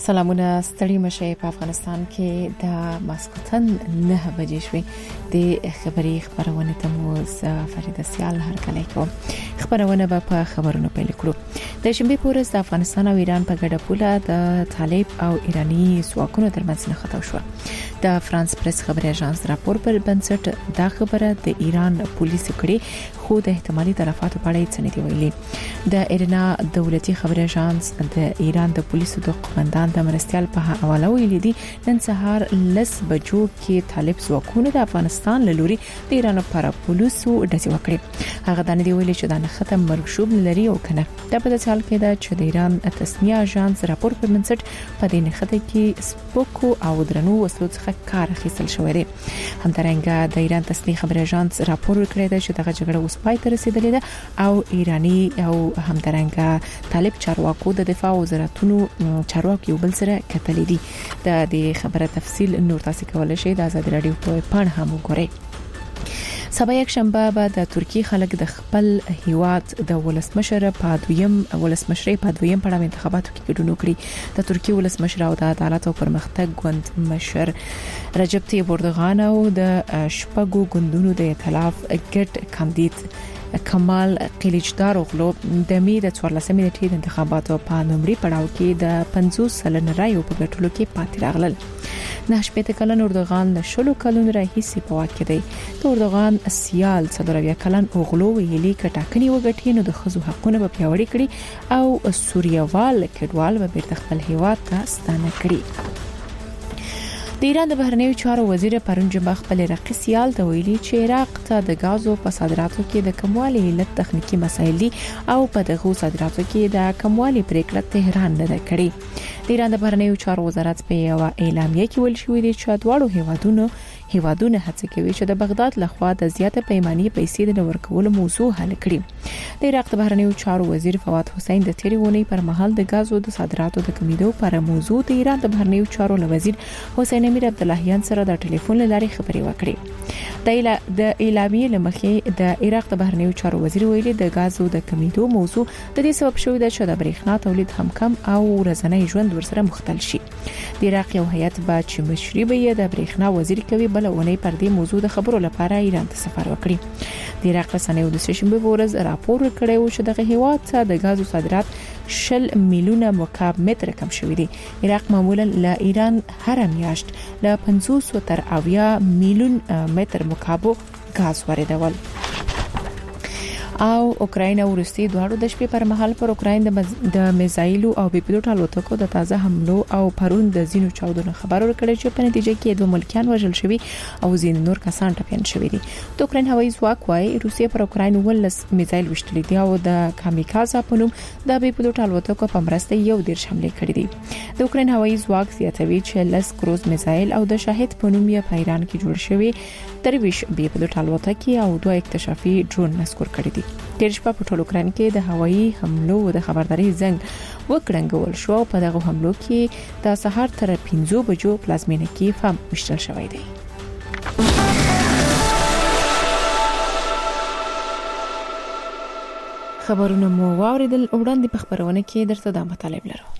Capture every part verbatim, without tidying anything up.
سلامونه ستړي مشه په افغانستان کې د ماسکوتن نه بجې شوې د خبري خبرونه ته مو فرید سیال هر کله کوم خبرونه به په خبرونو پیل کړو. د شنبه پورز د افغانستان او ایران په ګډه پوله د طالب او ایرانی ځواکونو ترمنځ نښته شو. د فرانس پریس خبري اژانس راپور پر بنسټ دا خبره د ایران پولیسو کړي خو د احتمالي تلفاتو په اړه څه نه دی ویلي. د ایرنا دولتي خبري اژانس د ایران د پولیسو د قومندان د مرستيال په حواله ویلي دي نن سهار لس بجو کې طالب ځواکونو د افغانستان له لوري د ایران پر پولیسو ډزې وکړې. هغه د دې ویلي چې دا نه ختم مرشوب لري او کنه د په دې حال کې دا چې د ایران تسنیه اژانس راپور پر منځټ په دې نخته کې سپوکو او درنو وسلو څخه کار اخیستل شوی دی. همدارنګه د ایران تسنیه خبري اژانس راپور ورکړی دی چې دغه جګړه اوس پای ته رسیدلې ده او ایرانی او همدارنګه طالب چارواکو د دفاع وزارتونو چارواکي بل سره کتلې دي. د دې خبره تفصیل نور تاسو کولای شئ د آزاد رادیو په پاڼه هم وګورئ. سبا یک شنبه به د ترکی خلک د خپل هیواد د ولسمشر په دویم ولسمشر په دویم پړاو انتخاباتو کې ګډون وکړي. د ترکی ولسمشر او د عدالت او پرمختګ ګوند مشر رجب طیب اردوغان او د شپږو ګوندونو د ائتلاف ګډ کاندید کمال قلیچدار اوغلو د می د څوارلسمې نیټې د انتخاباتو په نومري پړاو کې د پنځوس سلن رایو په ګټلو کې پاتې راغلل. نه شپږ کلن اردوغان له شلو کلونو راهیسې په واک کې دی. د اردوغان سیال څلوروي کلن اوغلو ویلي کټاکني وګټي نو د خزو حقونه به پیاوړي کړي او سوریوال کډوال به بیرته خپل هیواد ته ستانه کړي. د ایران د بهرنیو چارو وزیر پرون جمعه خپل رقیب سیال ته ویلي چې عراق ته د غازو په صادراتو کې د کموالي علت تخنیکی مسایل دي او په دغه صادراتو کې د کموالي پریکړه تهران نه کړي. د ایران د بهرنیو چارو وزارت په یو اعلامیه کې ویل شوی دی چې دواړو هیوادونو هیوادونه هڅه کوي چې د بغداد لخوا د زیاته پیمانه پیسې د ورکولو موضوع حل کړي. د عراق د بهرنیو چارو وزیر فواد حسین د تیری ونی پر مهال د غازو د صادراتو د کمیدو پر موضوع د ایران د بهرنیو چارو وزیر حسین امیر عبداللهیان سره د ټلیفون لارې خبرې وکړې. د د اعلامیې لمخې د عراق د بهرنیو چارو وزیر ویلي د غازو د کمیدو موضوع د دې سبب شوی دی چې د برېښنا تولید هم کم او ورځنی ژوند ورسره مختل شي. د عراق یو هیئت با چې مشري به د برېښنا وزیر کوي بل ونی پر دې موضوع د خبرو لپاره ایران ته سفر وکړي. د عراق رسنیو د شنبه ورځ راپور ورکړی و چې دغه هیواد ته د غازو صادرات شل میلیونه مکعب متر کم شوی دي. عراق معمولا له ایران هر میاشت له پنځوس تر اویا میلیون متر مکعب غاز واردول. او اوکراین او روسیې دواړو د شپې پر مهال پر اوکراین د میزایلو او بي پيلوټ الوتکو د تازه حملو او پرون د زینو چاودنو خبر ورکړی چې په نتیجه کې دوه ملکیان وژل شوي او زین نور کسان ټپيان شوي دي. د اوکراین هوایي ځواک وايي روسیې پر اوکراین ولس میزایل وشتلې دي او د کامیکازا په نوم د بي پيلوټ الوتکو په مرسته یو ډیر حمله کړې دي. د اوکراین هوایي ځواک زیاتوي چې لس کروز میزایل او د شاهد په نوم یې په ایران کې جوړ شوی درویش بي پيلوټ الوتکې او دوه اکتشافي ډرون مسکور کړی دي. تیر شپه په ټول اوکراین کې د هوایي حملو د خبرداري زنګ وکړنګول شو او په دغه حملو کې د سهار تر پنځو بجو پلازمینه کې فهم مشتل شوی دی. خبرونه مو واوریدل وړاندې په خبرونه کې درته د مطالب لرو.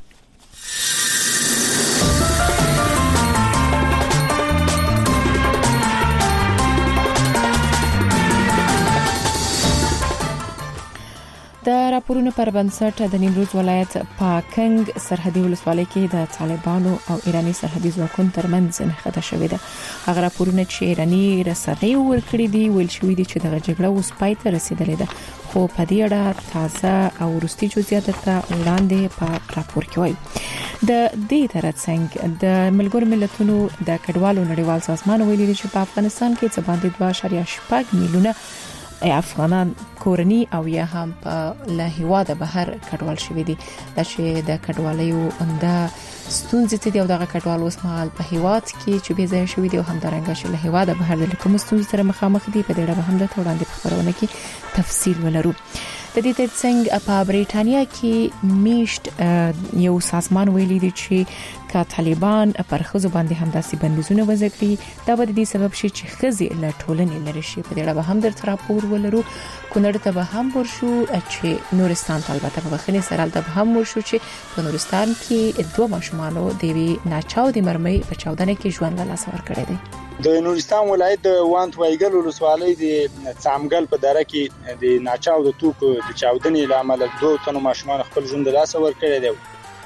د راپورونو پر بنسټ د نیمروز ولایت پاکنګ سرحدي ولسوالۍ کې د طالبانو او ایرانی سرحدي ځواکونو ترمنځ نښته شوې ده. هغه راپورونه چې ایرانی رسنۍ ورکړي دي ویل شوی دي چې دغه جګړه اوس پای ته رسیدلې ده خو په دې اړه تازه او وروستي جزئیات ته وړاندې په راپور کې وایي. د دې ترڅنګ د ملګرو ملتونو د کډوالو نړیوال سازمان ویلي دی چې په افغانستان کې څه باندې دوه اعشاریه شپږ میلیونه افغانان کورنی او یا هم په له هیواده بهر کډوال شوي دي. دا چې د کډوالیو د ستونزې ته دی او دغه کډوال اوس مهال په هیواد کې چې به ځای شوي دي او همدارنګه چې له هیواده بهر د کوم ستونزې سره مخامخ دي په دې اړه هم د وړاندې خبرونه کې تفصیل ولرو. د دې ترڅنګ په بریټانیا کې میشت یو سازمان ویلي دی چې کا طالبان پر خزو باندې همداسي بندیزونه وضع کړي دا به د دې سبب شي چې خزي له ټولنې لري شي. په دې اړه به هم در راپور ولرو. کونړ ته به هم ورشو چې نورستان البته په بخښنې سره ته به هم ورشو چې په نورستان کې دوه ماشومان د وی ناچاو د مرمۍ په چاودنه کې ژوند له لاسه ورکړی دی. د نورستان ولایت د وانت وایګل ولسوالۍ د څامګل په دره کې د ناچاو د توکو د چاودنې لامل دوه تنو ماشومان خپل ژوند له لاسه ورکړی دی.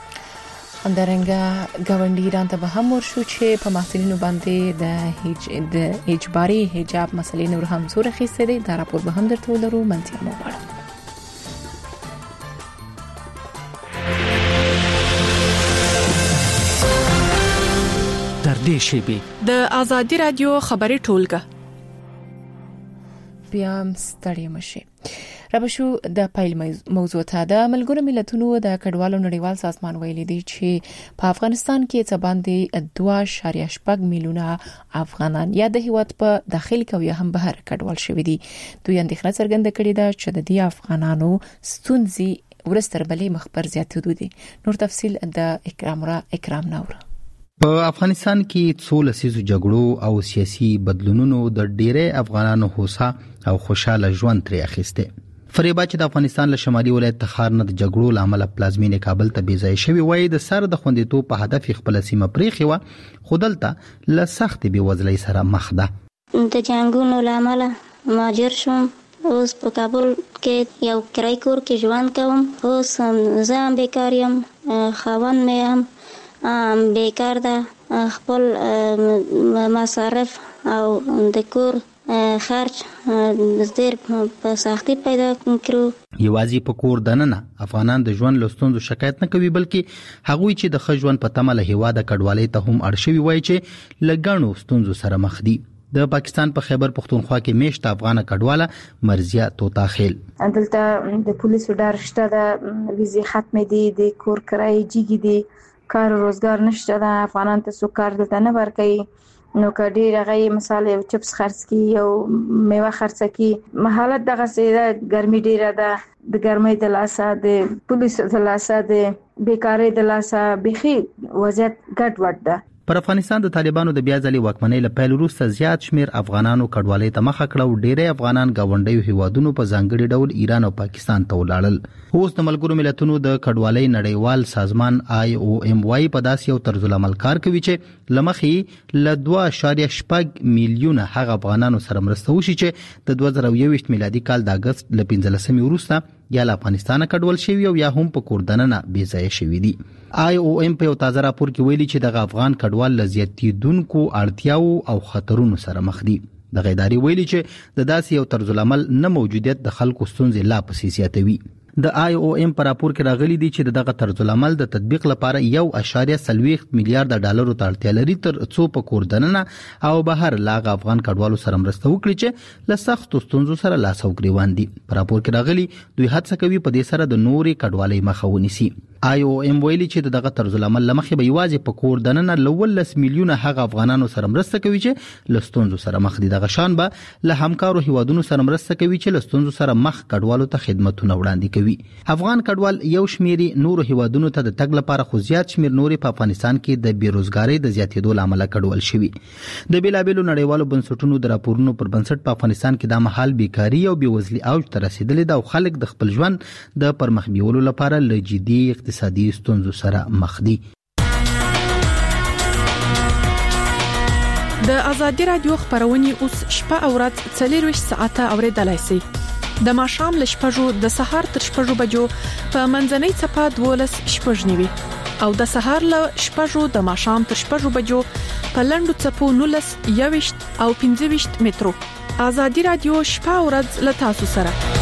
اندرنګ غونډي ایران ته به هم ورشو چې په محصلینو باندې د هج د اجباري حجاب مسلې نور هم زور اخیسته دي. دا راپور به هم درته ولرو. منځي مو غواړم. در دې شیبې د ازادي رادیو خبري ټولګه بیا ستړي مشي ربشو د پایل موضوع ته د ملګرو ملتونو د کډوالو نړیوال سازمان ویلي دی چې په افغانستان کې څه باندې دوه اعشاریه شپږ میلیونه افغانان یا د هیواد په داخل کې یا هم بهر کډوال شوي دي. دوی اندېښنه څرګنده کړې ده چې د دې افغانانو ستونزې ورستر بلې مخبر زیاتېدو دي. نور تفصيل د اکرام را اکرام نور. په افغانستان کې څو لسیزو جګړو او سیاسي بدلونونو د ډېرې افغانانو هوسا او خوشاله ژوند ترې اخیسته. فریبا چې د افغانستان له شمالي ولایت تخار نه د جګړو لامل پلازمینه کابل ته بیځای شوی وای د سر د خوندیتوب په هدف خپل سیمه پریخي و خودلته له سخت بیوزلۍ سره مخ ده. د جنگونو لامل ماجر شوم. اوس په کابل کې یو کرای کور کې ژوند کوم. اوس زه بیکار یم. خاوند مې هم بیکار ده. خپل مصارف او د کور خرج زیر په سختي پیدا کړو. یوازې په کور دننه افغانان د ژوند لستونزو شکایت نه کوي بلکې هغوی چې د ښه ژوند په تمه له هیواده کډوالۍ ته هم اړ شوي وای چې لګڼو ستونزو سره مخ دي. د پاکستان په خیبر پختونخوا کې میشت افغان کډواله مرزیه توتا خیل دلته د پولیسو ډار شته د ویزې ختم دي د کور کرای جګی دي کار روزګار نشته د افغانان ته سو کار دلته نه ورکي. نو کډی رغی مثال یو چپس خرڅ کی یو میوه خرڅ کی محالت دغه سیده ګرمي ډیره ده د ګرمۍ د لاسه د پولیس د لاسه د بیکاری د لاسه بخي وضعیت ګډ وډ ده. پر افغانستان د طالبانو د بیا ځلې واکمنۍ له پیل وروسته زیات شمیر افغانانو کډوالۍ ته مخه کړه او ډېری افغانان گاونډیو هیوادونو په ځانګړي ډول ایران او پاکستان ته ولاړل. اوس د ملګرو ملتونو د کډوالۍ نړیوال سازمان آی او ایم واي په داسې یو طرز العمل کار کوي چې لمخې له دوه اعشاریه شپږ میلیونه هغه افغانانو سره مرسته وشي چې د دوه زره یو میلادي کال د اگست له پنځلسمې وروسته یا له افغانستان کډوال شوی او یا هم په کوردننه بې ځای شوی دي. آی او ایم په یو تازه راپور کې ویلي چې د افغان کډوال لزیاتیدونکو اړتیاو او خطرونو سره مخ دي. د غیداری ویلي چې د داسې یو طرز العمل نه موجودیت د خلکو ستونزې لا پسې زیاتوي. د آی او ایم په راپور کې راغلي دي چې دغه طرز العمل د تطبیق لپاره یو اعشاریه څلوېښت میلیارډ ډالرو ته اړتیا لري تر څو په کوردننه او بهر لاغ افغان کډوالو سره مرسته وکړي چې له سختو ستونزو سره لاس او ګریوان دي. په راپور کې راغلي دوی هڅه کوي په دې سره د نوري کډوالۍ مخه ونیسي. آی او ایم ویلي چې دغه طرز العمل لمخې به یوازې په کوردننه لولس میلیونه هغه افغانانو سره مرسته کوي چې له ستونزو سره مخ دي. دغه شان به له همکارو هیوادونو سره مرسته کوي چې له ستونزو سره مخ کډوالو ته خدماتونه وړاندې کوي. افغان کډوال یو شمیري نورو هیوادونو ته د تګ لپاره خو زیات شمیر نوري په افغانستان کې د بیروزګاری د زیاتېدو لامل کډوال شوي. د بیلابېلو نړیوالو بنسټونو د راپورونو پر بنسټ په افغانستان کې د مهال بیکاری او بیوزلي اوج ته رسیدلې ده او خلک د خپل ژوند د پرمخ بیولو لپاره له جدي اقتصادي ستونزو سره مخ دي. د ازادي رادیو خبرونه اوس شپه او ورځ څلور ساعته اوریدلای شئ. د ماښام ل شپږو د سهار تر شپږو بجو په منځنۍ چپه دولس شپږ نیوي او د سهار ل شپږو د ماښام تر شپږو بجو په لندو چپو نولس یويشت او پنځه ویشت مترو. ازادي رادیو شپه او ورځ ل تاسو سره.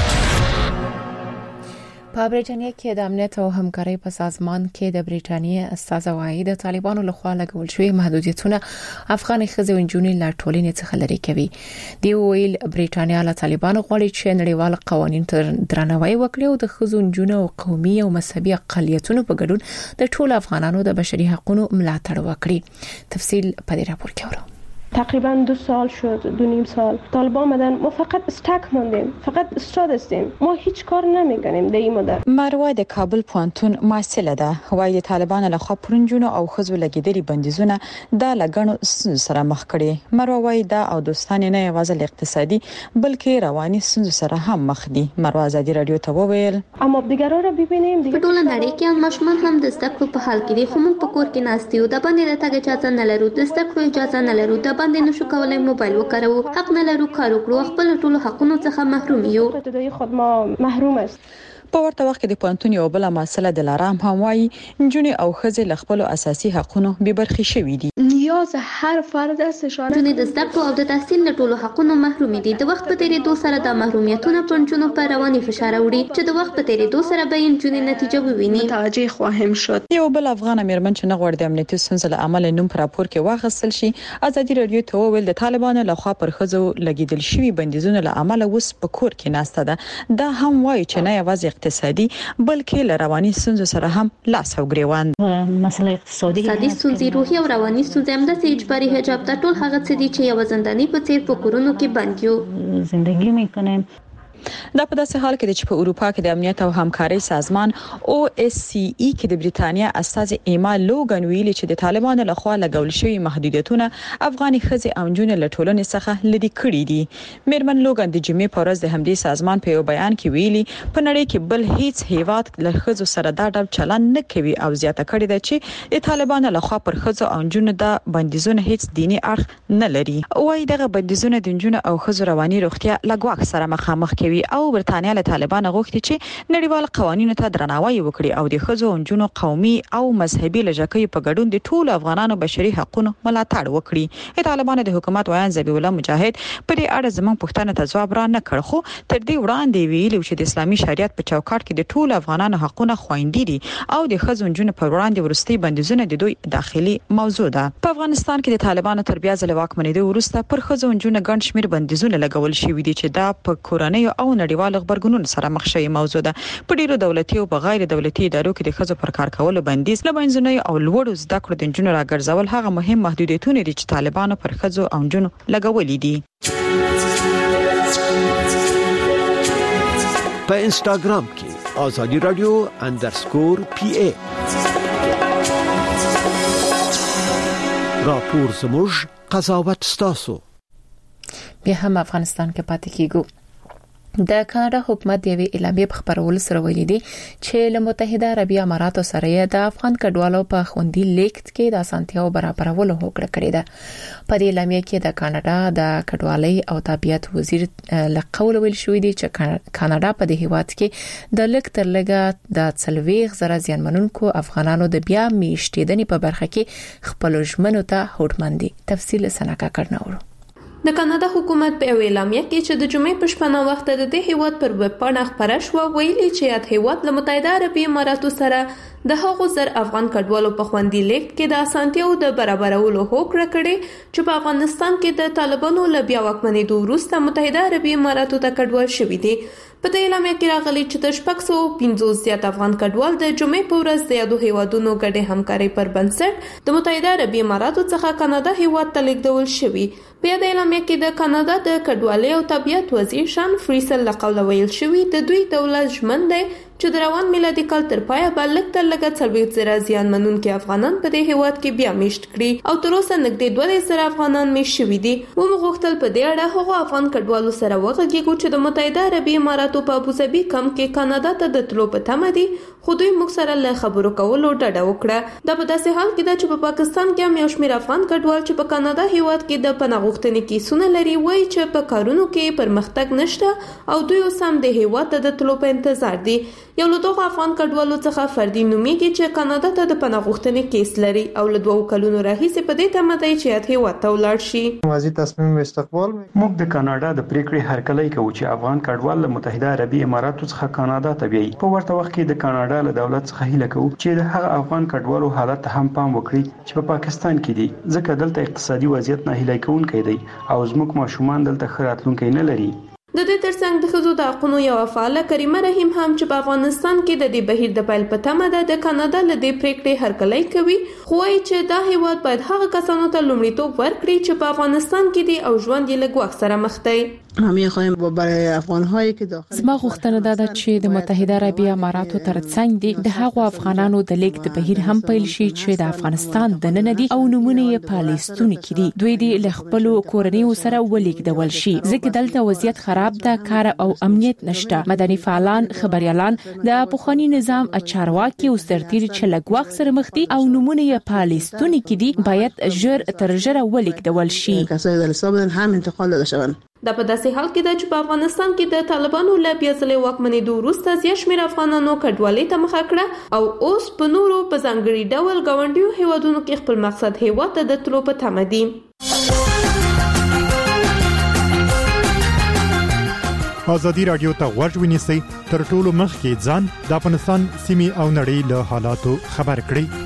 په بریټانیا کې د امنیت او همکارۍ په سازمان کې د بریټانیا استازوایي د طالبانو لخوا لګول شوی محدودیتونه افغان ښځې او نجونې لا ټولنې څخه لري کوي. دی ویل بریټانیا له طالبانو غواړي چې نړیوال قوانین تر درناوی وکړي او د ښځو نجونو او قومي او مذهبي اقلیتونو په ګډون د ټولو افغانانو د بشري حقوقو ملاتړ وکړي. تفصیل په دې راپور کې ورو. تقریبا دو سال شد، دو نیم سال طالبان آمدن، ما فقط استک موندیم، فقط استاد هستیم، ما هیچ کار نمیکنیم در این مدت. مروه د کابل پوهنتون محصله ده، وایي طالبان له خوا پرنجونو او خزو لګیدلي بندیزونه د لګڼو سره مخ کړي. مروه وایي دا او دوستانه نه یوازې اقتصادي بلکې رواني ستونزو سره هم مخ دي. مروه ازادي رادیو ته وویل اما دیګرو را ببینیم په ټول نړۍ کې ماشومان هم د زده کړو په حال کې دي، خو موږ په کور کې ناست یو، د باندې د تګ اجازه نه لرو، د زده کړو اجازه نه لرو، د باندې نشو کولای موبایل وکاروو، حق نه لرو کار وکړو، خپل ټول حقونو څخه محروم یو. خود ما محروم است. په ورته وخت کې د پوهنتون یو بل مسله د لارام هم وایي نجونې او ښځې له خپل اساسي حقونو بې برخې شوي دي. نیاز هر فرد است اشاره نجونې د زده کړو او د تحصیل له ټولو حقونو محروم دي. د وخت په تیریدو سره د محرومیتونو پر نجونو په رواني فشار وړي چې د وخت په تیریدو سره به نجونې نتیجه وویني. متوجه خواهیم شد. یو بل افغان میرمن چې نه غواړي د امنیتي ستونزو له امله نوم پر راپور کې واخیستل شي، ازادي رادیو ته وویل د طالبانو له خوا پر ښځو لګیدل شوي بندیزونه له امله اوس په کور کې ناسته ده. دا هم وایي چې نه یوازې اقتصادي بلکې له رواني ستونزو سره هم لاس او ګریوان. مسله اقتصادي ستونزې، روحي او رواني ستونزې هم د اجباري حجاب ته ټول هغه څه دي چې یو زنداني په څیر په کورونو کې بند یو. زندگی میکنیم. دا په داسې حال کې چې په اروپا کې د امنیت او همکارۍ سازمان او اس سی ای کې د بریتانیا استاذ ایما لوګن ویلي چې د طالبانو لخوا لګول شوی محدودیتونه افغاني ښځې او نجونې له ټولنې څخه لرې کړي دي. میرمن لوګن د جمعې په ورځ د همدې سازمان په یو بیان کې ویلي په نړۍ کې بل هیڅ هیواد له ښځو سره دا ډول چلند نه کوي او زیاته کړې ده چې د طالبانو لخوا پر ښځو او نجونو د بندیزونه هیڅ دیني اړخ نه لري. وايي دغه بندیزونه د نجونو او ښځو رواني روغتیا لګواک سره مخامخ کوي او برتانیا له طالبانو غوښتي چې نړیوال قوانینو ته درناوی وکړي او د ښځو او نجونو قومي او مذهبي لږکیو په ګډون د ټولو افغانانو بشري حقوقو ملاتړ وکړي. د طالبانو د حکومت وایي ذبیح الله مجاهد په دې اړه زموږ پوښتنه ته ځواب را نه کړ، خو تر دې وړاندې ویلي چې د اسلامي شریعت په چوکاټ کې د ټولو افغانانو حقوقونه خوندي دي او د ښځو او نجونو په وړاندې ورستي بندیزونه د دوی داخلي موضوع ده. په افغانستان کې د طالبانو تر بیا ځل واکمنېدو وروسته پر ښځو او نجونو ګڼ شمېر بندیزونه لګول شوي دي چې دا په کورنۍ او نړیوال خبرګونونو سره مخ شوی موضوع ده. په ډیرو دولتي او غیر دولتي ادارو کې د ښځو پر کار کولو بندیز له بنځنۍ او لوړو زده کړو د نجونو راګرځول هغه مهم محدودیتونه دي چې طالبانو پر ښځو او نجونو لګولې دي. په انستګرام کې آزادي رادیو انډرسکور پی ای راپور زموږ قضاوت ستاسو. بیا هم افغانستان کې پاتې کیږو. د کاناډا حکومت د اعلامیې په خبرولو سره ویلي دي چې له متحده عربي اماراتو سره د افغان کډوالو په خوندي لیکت کې د اسانتیاو برابرولو هوکړه کړې ده. په دې اعلامیې کې د کاناډا د کډوالۍ او تابعیت وزیر له قوله ویل شوې دي چې کاناډا په دې هیواد کې د لک تر لګه د څلويخ زره ځانمنونکو افغانانو د بیا میشتېدنې په برخه کې خپل ژمنو ته هوډمندي. تفصیل سناکا کړناورو. د کاناډا حکومت په اعلامیه کې چې د جمعې په شپه وخت د دې هیواد پر ویب پاڼه خبره شو ویلي چې یاد هیواد له متحده عربي اماراتو سره د هغو زر افغان کډوالو په خوندي لیکت کې د اسانتیاو د برابرولو هوکړه کړې چې په افغانستان کې د طالبانو له بیا واکمنېدو وروسته متحده عربي اماراتو ته کډوال شوي دي. په دې اعلامیه کې راغلي چې د شپږ سوه پنځوس زیات افغان کډوال د جمعې په ورځ د یادو هیوادونو ګډې همکارۍ پر بنسټ د متحده عربي اماراتو څخه کاناډا هیواد ته لیږدول شوي. په دې اعلامیه کې د کاناډا د کډوالۍ او طبيعت وزیر شان فریسل له قوله ویل شوی د دوی دولت ژمن دی چې د روان میلادي کال تر پایه به لږ تر لږه څلوېښت زره زیانمنونکي افغانان په دې هیواد کې بیا میشت کړي او تر اوسه نږدې دوه دېرش زره افغانان میشت شوي دي. موږ غوښتل په دې اړه هغو افغان کډوالو سره وغږیږو چې د متحده عربي اماراتو په ابوظبي کمپ کې کاناډا ته د تلو په تمه دي، خو دوی موږ سره له خبرو کولو ډډه وکړه. دا په داسې حال کې ده چې په پا پاکستان کې هم یو شمېر افغان کډوال چې په کاناډا هیواد کې د پناه غوښتنې کیسونه لري وایي چې په کارونو کې پرمختګ نشته او دوی اوس هم د هیواد ته د تلو په انتظار دي. یو له دغو افغان کډوالو څخه فردي نومیږي چې کاناډا ته د پناه غوښتنې کیس لري او له دوه کلونو راهیسې په دې تمه دی چې یاد هیواد ته ولاړ شي. واضح تصمیم استقبال موږ د کاناډا د پریکړې هرکلی کوو چې افغان کډوال له متحده عربي اماراتو څخه کاناډا ته بیایي. په ورته وخت کې د کاناډا له دولت څخه هیله کوو چې د هغه افغان کډوالو حالت هم پام وکړي چې په پا پاکستان کې دي، ځکه دلته اقتصادي وضعیت نه هیله کوونکی دی او زموږ ماشومان دلته ښه راتلونکی نه لري. د دې ترڅنګ د ښځو د حقوقو یو فعاله کریمه رحیم هم چې په افغانستان کې د دې بهیر د پیل په تمه ده د کاناډا له دې پریکړې هرکلی کوي خو وايي چې دا هیواد باید هغه کسانو ته لومړیتوب ورکړي چې په افغانستان کې دي او ژوند یې له ګواښ سره مخ دی. همه خواهیم برای افغان‌هایی که داخل زما غوښتنه ده چې د متحده عربی اماراتو ترڅنګ دي د هغو افغانانو د لیک د بهیر هم پیل شي چې د افغانستان د نن دي او نمونه یې په لیستونو کې دي. دوی دې له خپل کورنیو سره ولیکدول شي ځکه دلته وضعیت خراب ده، کار او امنیت نشته. مدني فعالان، خبريالان، د پوخانی نظام چارواکي او سرتیر چې لګوخ سره مخ دي او نمونه یې په لیستونو کې دي باید ژر تر ژره ولیکدول شي. کسایی در حساب هم انتقال داده شوند. دا په داسې حال کې ده چې په افغانستان کې د طالبانو له بیا ځلې واکمنېدو وروسته زیات شمېر افغانانو کډوالۍ ته مخه کړه او اوس په نورو په ځانګړي ډول ګاونډیو هیوادونو کې خپل مقصد هیواد ته د تلو په تمه دي. ازادي رادیو ته غوږ ونیسئ تر ټولو مخکې ځان د افغانستان سیمې او نړۍ له حالاتو خبر کړئ.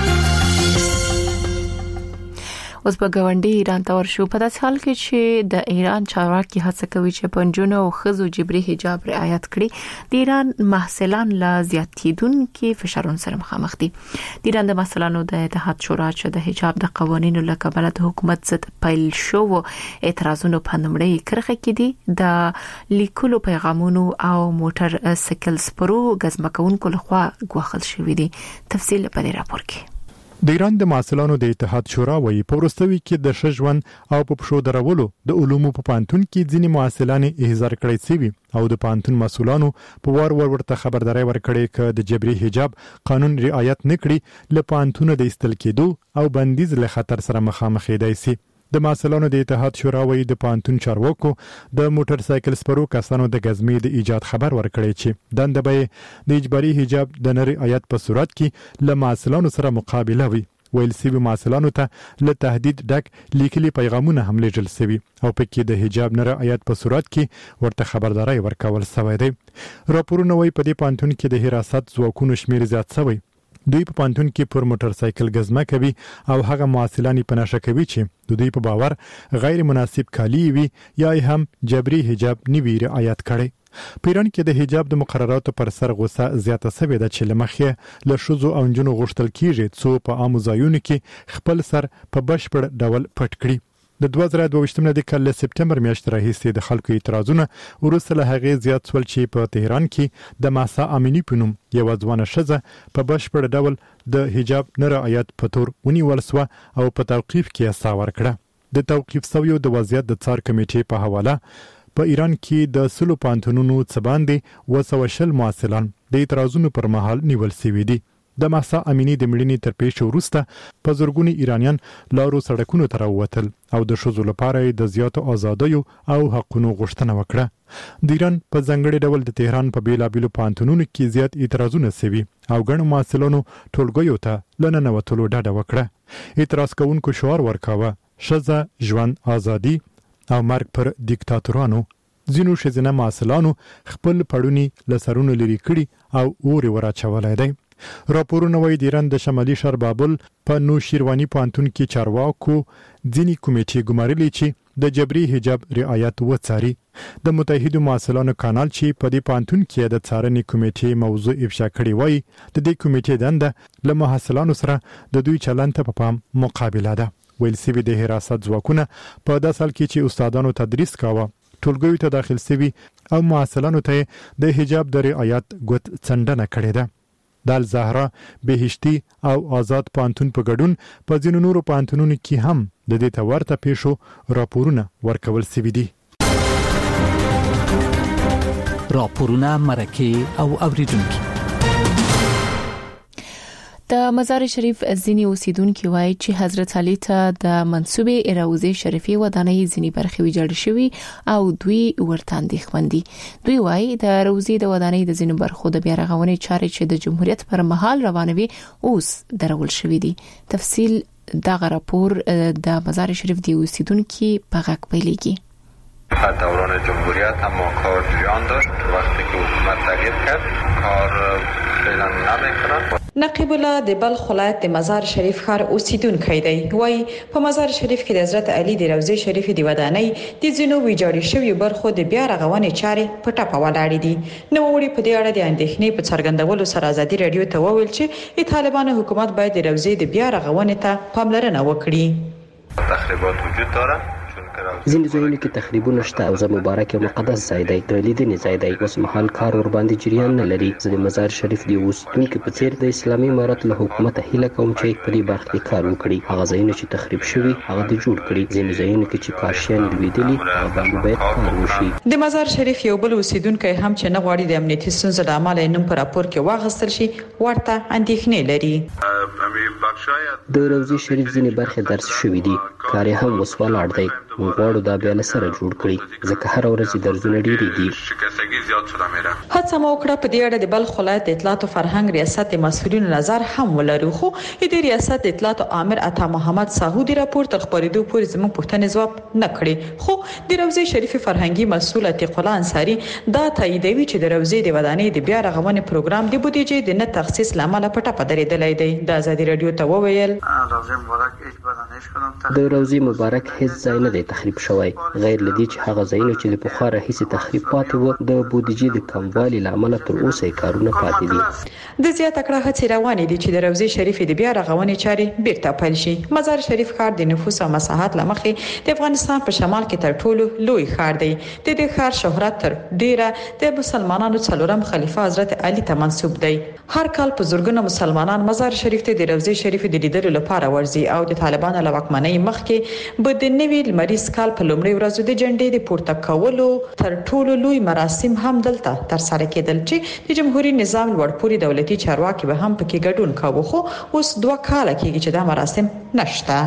اوس په ګاونډي ایران ته ورشو. په داسې حال کې چې د ایران چارواکي هڅه کوي چې پنځونه او خزو جبري حجاب رعایت کړي، د ایران محصلان لا زیاتیدونکو فشارونو سره مخامخ دي. د ایران د محصلانو د اتحاد شورا چې د حجاب د قوانینو له کبله د حکومت ضد پیل شو اعتراضونو په نومړی کرخه کې دي د لیکلو پیغامونو او موټر سایکل سپرو غزمکونکو لخوا غوښل شوې دي. تفصیل په دې راپور کې. د ایران د محصلانو د اتحاد شورا وایي په ورستوي کې د شژوند او په پښو درولو د علومو په پانتون کې ځینې محصلان احضار کړي سوي او د پانتون مسولانو په وار ور ورته خبرداري ورکړي ک د جبري حجاب قانون رعایت نکړي ل پانتون د استل کېدو او بندیز له خطر سره مخامخ دی سي. د محصلانو د اتحاد شورا وایي د پانتون چارواکو د موټر سایکل سپرو کسانو د غزمې د ایجاد خبر ورکړی چې دنده به د اجباري حجاب د نری آیات په صورت کې ل محصلانو سره مقابله وي. ویل سی به محصلانو ته ل تهدید ډک لیکلي پیغامونه هم لېږل شوي او پکې د حجاب نری آیات په صورت کې ورته خبرداري ورکول شوی دی. راپورونه وایي په دې پانتون کې د حراست ځواکونو شمیر زیات شوی. دوی په پانتون کې پر موټر سایکل غزمه کوي او هغه محصلان په نشه کوي چې د دوی په باور غیر مناسب کالی وي یا هم جبري حجاب نیوی رعایت کړي. په ایران کې د حجاب د مقرراتو پر سر غوسه زیاته شوې ده چې لمخې له شوزو او جنو غوښتل کیږي څو په عامو ځایونو کې خپل سر په بشپړ ډول پټ کړي. د دوه زره دوه ویشتم د کال سپټمبر میاشتې راهیسې د خلکو اعتراضونه ورسره هغه زیات سول چې په تهران کې د ماسا امینی پنوم یو ځوانه شزه په بشپړ ډول د حجاب نه رعایت په تور ونیول سو او په توقیف کې ساور کړه. د توقیف سویو د وضعیت د څار کمیټې په حواله په ایران کې د سلو پانتونونو څباندې وسوشل محصلان د اعتراضونو پر مهال نیول شوي دي. د ماسا امینی د مړینې تر پیښو وروسته په زورګونی ایرانیان لارو سړکونو ته راووتل او د شوزو لپاره د زیاتو ازادیو او حقوقو غوښتنه وکړه. د ایران په ځنګړي ډول د تهران په بیلابیلو پانتونونو کې زیات اعتراضونه شوي او ګڼو محصلانو ټولګیو ته لننه وتلو ډاډه وکړه. اعتراض کوونکو شعار ورکاوه شزه ژوند ازادي او مرګ پر دیکتاتورانو. ځینو ښځینه محصلانو خپل پړونی له سرونو لري کړي او اور وراچولای دی. راپورونه وایي د ایران د شمالي شهر بابل په نوشیروانی پانتون کې چارواکو ځینې کمیټې ګمارلې چې د جبري حجاب رعایت وڅاري. د متحده محصلانو کانال چې په دې پانتون کې د څارنې کمیټې موضوع افشا کړې وایي د دې کمیټې دنده له محصلانو سره د دوی چلند ته په پام مقابله ده. ویل سی د حراست ځواکونه په داسې حال کې چې استادانو تدریس کاوه ټولګیو ته داخل شوي او محصلانو ته د حجاب د رعایت ګوت څنډنه کړې ده. دال زهرا بهشتي او آزاد پانتون په ګډون په ځینو نورو پانتونونو کې هم د دې ته ورته پیښو راپورونه ورکول شوي دي. راپورونه مرکه او اوریدونکو. د مزار شریف ځینی اوسیدونکو وایي چې حضرت علي ته د منسوبې روضه شریفه ودانۍ ځینی برخې ویجاړ شوی او دوی ورته اندېښمن دي. دوی وایي د روضه د ودانۍ د ځینو برخو د بیا رغونې چارې چې د جمهوریت پر مهال روانوي اوس درول شوې دي. تفصیل دغه راپور د مزار شریف د اوسیدونکو په غږ پیلېږي. دوران جمهوریت اما کار جریان داشت. وقتی که حکومت تغییر کرد کار فعلا نمیکنند. نقیب الله د بلخ ولایت د مزار شریف ښار اوسیدونکی دی. وایي په مزار شریف کې د حضرت علي د روضې شریف د ودانۍ د ځینو ویجاړې شویو برخو د بیا رغونې چارې په ټاپه ولاړې دي. نوموړي په دې اړه د اندېښنې په څرګندولو سره ازادي رادیو ته وویل چې د طالبانو حکومت باید د روضې د بیا رغونې ته پاملرنه وکړي. تخریبات وجود داره. ځینې ځایونو کې تخریبونه شته او زه مبارک یو مقدس ځای دی، د لیدنې ځای دی. اوس مهال کار ور باندې جریان نه لري. زه د مزار شریف د اوسیدونکو په څیر د اسلامي امارت له حکومت هیله کوم چې په دې برخه کې کار وکړي. هغه ځایونه چې تخریب شوي هغه د جوړ کړي. ځینې ځایونو کې چې کاشیان لویدلي هغه باندې باید کار وشي. د مزار شریف یو بل اوسیدونکی هم چې نه غواړي د امنیتي ستونزو له امله نوم په راپور کې واغستل شي ورته اندېښنې لري. د روضې شریف ځینې برخې درس شوي دي، کار یې هم اوس ولاړ دی. موږ غواړو دا بیا له سره جوړ کړي ځکه هر ورځ درزونه ډېرېږي. هڅه مو وکړه په دې اړه د بلخ ولایت د اطلاعات او فرهنګ ریاست د مسؤلینو نظر هم ولرو، خو د ریاست د اطلاعات امر عطا محمد ساهودی راپور تر خبرېدو پورې زموږ پوښتنې ځواب نه کړي. خو د روضې شریف فرهنګي مسؤل عتیق الله انصاری دا تاییدوي چې د روضې د ودانۍ د بیا رغونې پروګرام د بودیجې د نه تخصیص لامل په ټاپه درېدلی دی. د ازادي رادیو ته وویل د روضې مبارک هیڅ ځای نه دی تخریب شوی، غیر لدی چې هغه ځایونه چې د پخوا راهیسې تخریب پاتې وو د بودیجې د کموالي لامل تر اوسه کارونه پاتې دي. د زیاته کړه هڅې روانې دي چې د روضې شریف د بیا رغونې چارې بیرته پیل شي. مزار شریف ښار د نفوس او مساحت لمخې د افغانستان په شمال کې تر ټولو لوی ښار دی. د دې ښار شهرت تر ډیره د مسلمانانو څلورم خلیفہ حضرت علي ته منسوب دی. هر کال په زرګونه مسلمانان مزار شریف ته د روضې شریف د لیدلو لپاره ورځي او د طالبانو له واکمنۍ مخکې به د نوي لمریز کال په لومړۍ ورځو د جنډې د پورته کولو تر ټولو لوی مراسم هم دلته تر سره کېدل چې د جمهوریت نظام لوړپوړي دولتي چارواکي به هم پکې ګډون کاوه، خو اوس دوه کاله کېږي چې دا مراسم نشته.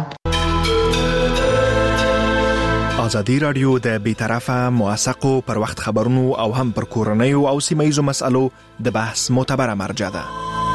ازادي رادیو د بیطرفه موثقو پر وخت خبرونو او هم پر کورنیو او سیمایي مسلو د بحث معتبره مرجع ده.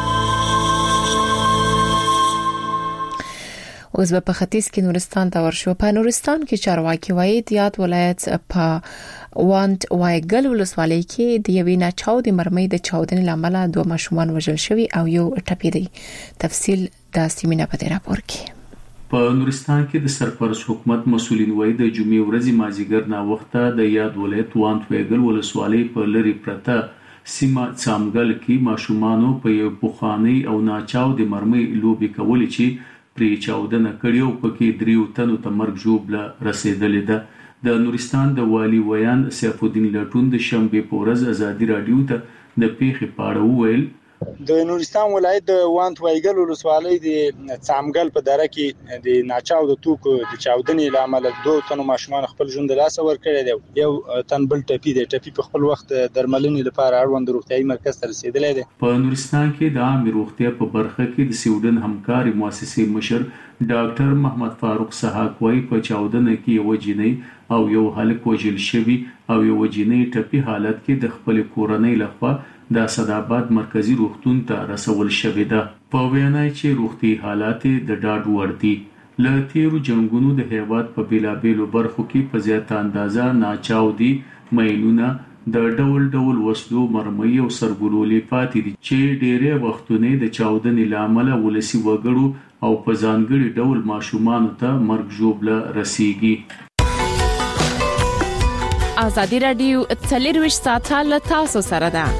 اوس په ختیځ کې نورستان ته ورشو. په نورستان کې چارواکي وایي د یاد ولایت په وانت وایګل ولسوالۍ کې د یوې ناچاودې مرمۍ د چاودنې لامل دوه ماشومان وژل شوي او یو ټپي دی. تفصیل د سیمینه په راپور کې. په نورستان کې د سرپرست حکومت مسولین وایي د جمعې ورځې مازیګر نا وخته د یاد ولایت وانت وایګل ولسوالۍ په لری پرته سیمه څامګل کې ماشومانو په یو بوخاني او ناچاودې مرمۍ لوبي کولې چې پری چاودنه کړي او پکې دریو تنو ته مرګ ژوبله رسیدلې ده. د نورستان د والی ویان سیف الدین لټون د شنبه په ورځ ازادي رادیو ته د پیښې په اړه وویل د نورستان ولایت د وانت وایګل ولسوالۍ د څامګل په دره کې د ناچاو د توکو د چاودنې لامل دوه تنو ماشومان خپل ژوند له لاسه ورکړي دي. یو تن بل ټپي دی. ټپي په خپل وخت درملنې لپاره اړوند روغتيایي مرکز ته رسیدلی دی. په نورستان کې د عامه روغتیا په برخه کې د سویډن همکاري مؤسسې مشر ډاکټر محمد فاروق سحاق وايي په چاودنه کې یو جنۍ او یو هلک وژل شوی او یو جنۍ ټپي حالت کې د خپل کورنۍ لخوا د اسداباد مرکزی روغتون ته رسول شوې ده. په وینا چې روغتي حالات د ډاډ وړ دي. له تیرو جنگونو د هیواد په بیلابیلو برخو کې په زیاته اندازه ناچاودي میلونه د ډول ډول وسلو مرمۍ او سرګلولې پاتې دي چې ډېرې وختونه د چاودنې لامل ولسی وګړو او په ځانګړي ډول ماشومان ته مرګ ژوبله رسیږي. ازادي رادیو څلور ساعته له تاسو سره ده.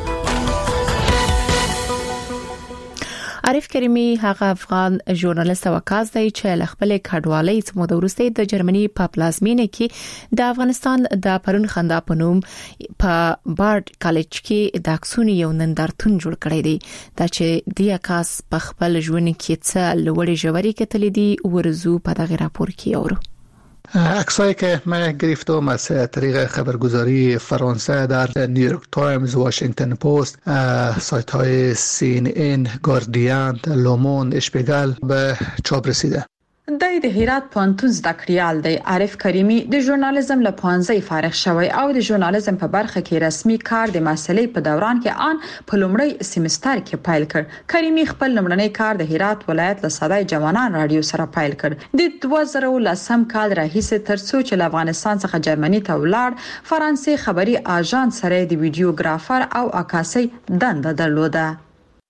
عارف کریمی هغه افغان ژورنالیست او کاز دی چې خپل کډوالۍ څخه د ورستۍ د جرمني په پلازمینه کې د افغانستان د پرون خندا په نوم په بارد کالج کې د اکسونی یو نندارتون جوړ کړی دی. دا چې د اکاس په خپل ژوند کې څه لوړې ژورې کتلې دي ورزو په دغه راپور کې اورو. عکسایی که من گرفتم از طریق خبرگزاری فرانسه در نیویورک تایمز، واشنگتن پست، سایت های سی ان ان، گاردین، لوموند، اشپیگل به چاپ رسیده. د هرات پانتون زده کړیال دی. عارف کریمی د ژورنالیزم له پانزۍ فارغ شوی او د ژورنالیزم په برخه کې رسمي کار د مسلې په دوران کې آن په لومړی سیمستر کې پیل کړ. کریمی خپل لومړنی کار د هرات ولایت له صدای جوانان رادیو سره پیل کړ. د دوه زره ولسم کال راهیسې ترڅو چې له افغانستان څخه جرمني ته ولاړ، فرانسې خبري آژانس سره د ویډیوګرافر او عکاسي دنده درلوده.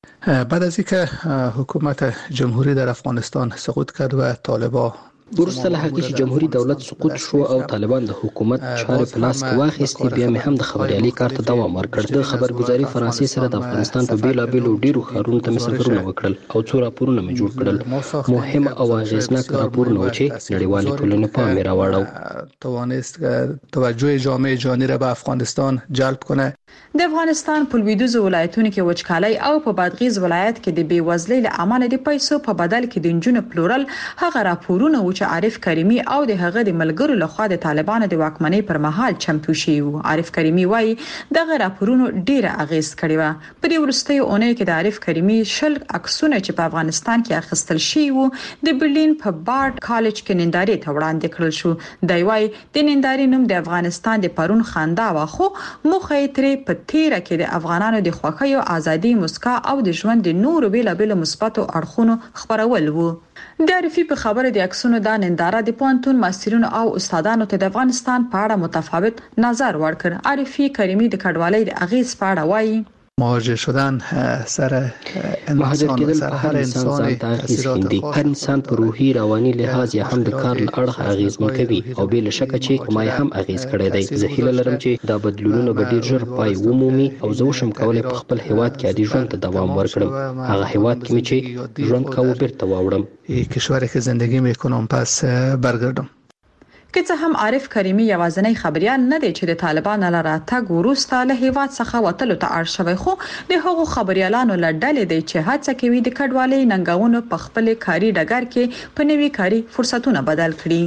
بعد از اینکه حکومت جمهوری در افغانستان سقوط کرد و طالبان ورسته له هغې چې جمهوریت دولت سقوط شو او طالبان د حکومت چارې په لاس کې واخیستې، بیا مې هم د خبریالي کار ته دوام ورکړ. د خبرګزاري فرانسې سره د افغانستان په بیلابیلو ډیرو ښارونو ته مې سفرونه وکړل او څو راپورونه مې جوړ کړل. مهم او اغیزناک راپورونه و چې نړیوالې ټولنې پام یې راوړو. توانست توجه جامعه جهانی را به افغانستان جلب کنه. د افغانستان په لویدیځو ولایتونو کې وچکالي او په بادغیس ولایت کې د بیوزلۍ له امله د پیسو په بدل کې د نجونو پلورل هغه راپورونه و چې عارف کریمی او د هغه د ملګرو لخوا د طالبانو د واکمنۍ پر مهال چمتو شوی و. عارف کریمی وایي دغه راپورونه ډیره اغیز کړی و. په دې وروستیو اونۍ کې د عارف کریمی شل عکسونه چې په افغانستان کې اخیستل شوی وو د برلین په بارد کالج کې نندارې ته وړاندې کړل شو. دی وایي د نندارې نوم د افغانستان د پرون خندا و، خو مخه ترې په تیره کې د افغانانو د خوښۍ او ازادي، مسکا او د ژوند د نورو بیلابیلو مثبتو اړخونو خبرول وو. د عارفي په خبره د عکسونو د ننداره د پوهنتون ماسترینو او استادانو ته د افغانستان په اړه متفاوت نظر ورکړ. عارفي کریمی د کډوالۍ د اغیز په اړه وایي مهاجر شدن سر مهاجر کېدل په هر انسان ځان ته اغیز ښندي. هر انسان په روحي رواني لحاظ یا هم د کار له اړخه اغیزمن کوي او بې له شکه چې ما هم اغیز کړی دی. زه هیله لرم چې دا بدلونونه به ډیر ژر پای ومومي او زه وشم کولی په خپل هیواد کې عادي ژوند ته دوام ورکړم، هغه هیواد کې مې چې ژوند کاوه بیرته واوړم. کشوری که زندگی میکنم پس برگردم. که څه هم عارف کریمی یوازینی خبريال نه دی چې د طالبانو لاره تګ وروسته له هیواد څخه وتلو ته اړ شوی، خو د هغو خبريالانو له ډلې دی چې هڅه کوي د کډوالۍ ننګونو په خپل کاري ډګر کې په نوي کاري فرصتونه بدل کړي.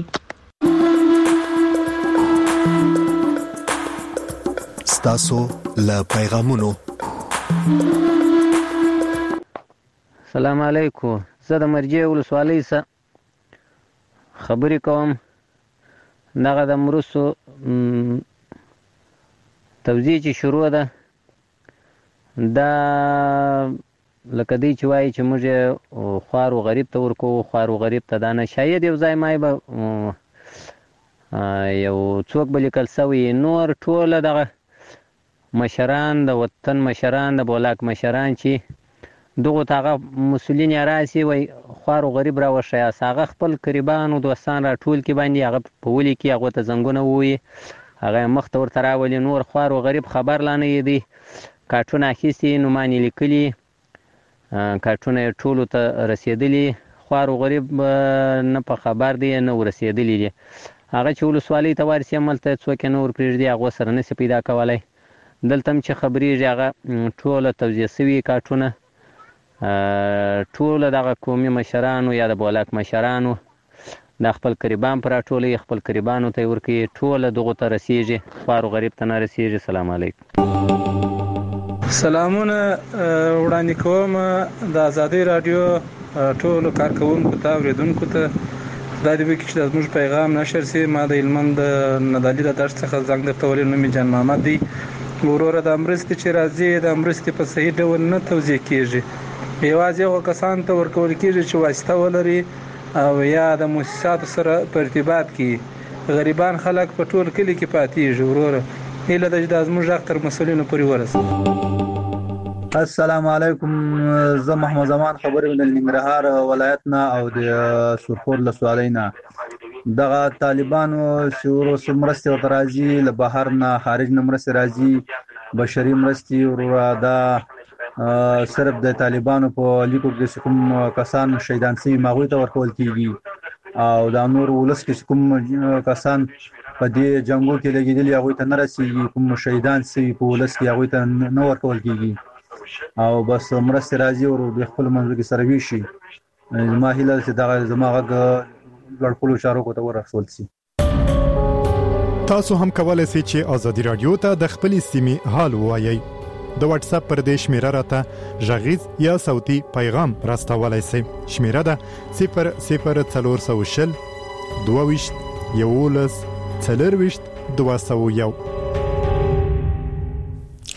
ستاسو له پیغامونو. السلام علیکم. زه د مرجع ولسوالۍ څخه خبرې کوم. دغه د مرسو توزیع چې شروع ده دا لکه دی چې وایي چې موږ خوار و غریب ته ورکو، خوار و غریب ته دا نه شاید یو ځای مای به یو څوک به لیکل سوی نور ټوله دغه مشران د وطن مشران د بولاک مشران چې دغه تاغه مسولین راسي وای خوار او غریب را وشیا ساغه خپل قریبان او دوستان را ټول کې باندې هغه په ولي کې هغه ته زنګونه وي، هغه مخ ته ورته راولي. نور خوار او غریب خبر لانه دی کارټونه اخیستي نو مانی لیکلي کارټونه ټول ته رسیدلی، خوار او غریب نه په خبر دی نه ورسیدلی دي. هغه چې ولسوالۍ ته ورسې ملته څوک نور پرېږدي هغه سره نشي پیدا کولای. دلته چې خبرې هغه ټول توزیع سوي کارټونه ټول دغه قومي مشرانو یا د بولاک مشرانو د خپل قریبان پر ټولې خپل قریبانو ته ورکي، ټول دغه ته رسیږي، خوار او غریب ته نه رسیږي. سلام علیکم. سلامونه وړاندې کوم د ازادي رادیو ټول کارکونکو ته اوریدونکو ته. دا د وکیل چې زموږ پیغام نشر سي. ما د علمند ندالي د درس څخه زنګ درته ولې نومي جان محمد دی. وروره د امرستي چې راځي د امرستي په صحیح ډول نه توزیع کیږي، یوازې هغه کسان ته ورکول کیږي چې واسطه ولري او یا د مؤسساتو سره په ارتباط کې. غریبان خلک په ټول کلی کې پاتېږي. وروره هیله ده چې د زموږ غږ تر مسؤلینو پورې ورسېږي. السلام علیکم. زه محمد زمان خبرې د ننګرهار ولایت نه او د سرخور ولسوالۍ نه. دغه طالبانو شورو مرستې ورته راځي، له بهر نه خارج نه مرستې راځي، بشري مرستې وروره دا صرف د طالبانو په لیکو کې کوم کسان شهیدان شوي هغوی ته ورکول کیږي او دا نور ولس کې کوم کسان په دې جنګو کې لګېدلي هغوی ته نه رسیږي، کوم شهیدان شوي په ولس کې هغوی ته نه ورکول کیږي او بس مرستې راځي او د خپل منځ کې سره ویشي. زما هیله چې دغه زما غږ لړخولو چارو ته ورسول شي. تاسو هم کولای شئ چې ازادي رادیو ته د خپل سیمې حال ووایئ. د واتس اپ پر دې شمیره راته ژغیز یا صوتي پیغام راستولای شئ. شمیره ده صفر صفر څلور سوه شل دوه ویشت یولس څلور ویشت دوه سوه یو.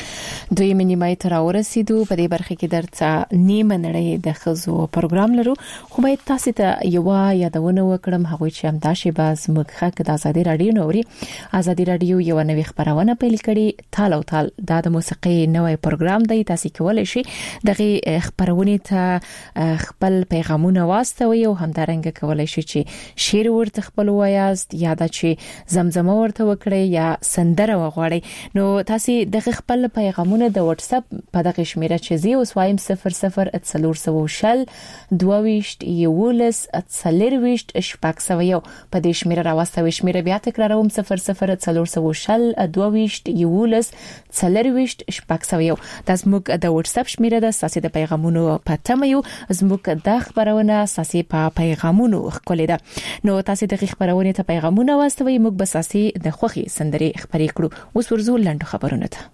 دوی منیمای تر ورسېدو په دې برخه کې درته نیمه نړۍ د خزو پروګرام لرو خو باید تاسو ته یو یادونه وکړم هغه چې هم دا شی باز مخکې د ازادي رادیو نوري ازادي رادیو یو نوې خبرونه پیل کړي تال او تال د موسیقي نوې پروګرام دی تاسو کولای شئ دغه خبرونه ته خپل پیغامونه واستوي او همدارنګه کولای شئ چې شعر ورته خپل وایاست یا د چې زمزمه ورته وکړي یا سندره وغواړي نو تاسو دغه خپل پیغامونه د واتس اپ په دغه شمیره چې زی اوس وایم صفر صفر اتسلور سو شل دوويشت یولس اتسلرويشت شپږ سو یو په دې شمیره راوستوي شمیره بیا تکراروم صفر صفر اتسلور سو شل دوويشت یولس اتسلرويشت شپږ سو یو د زموږ د واتس اپ شمیره د ساسي د پیغامونو پاتم یو زموږ د خبرونه ساسي په پیغامونو خپل ده نو تاسو د خبرونه ته پیغامونه واستوي موږ به ساسي د خوخي سندري خبرې کړو اوس ورزو لاندې خبرونه ته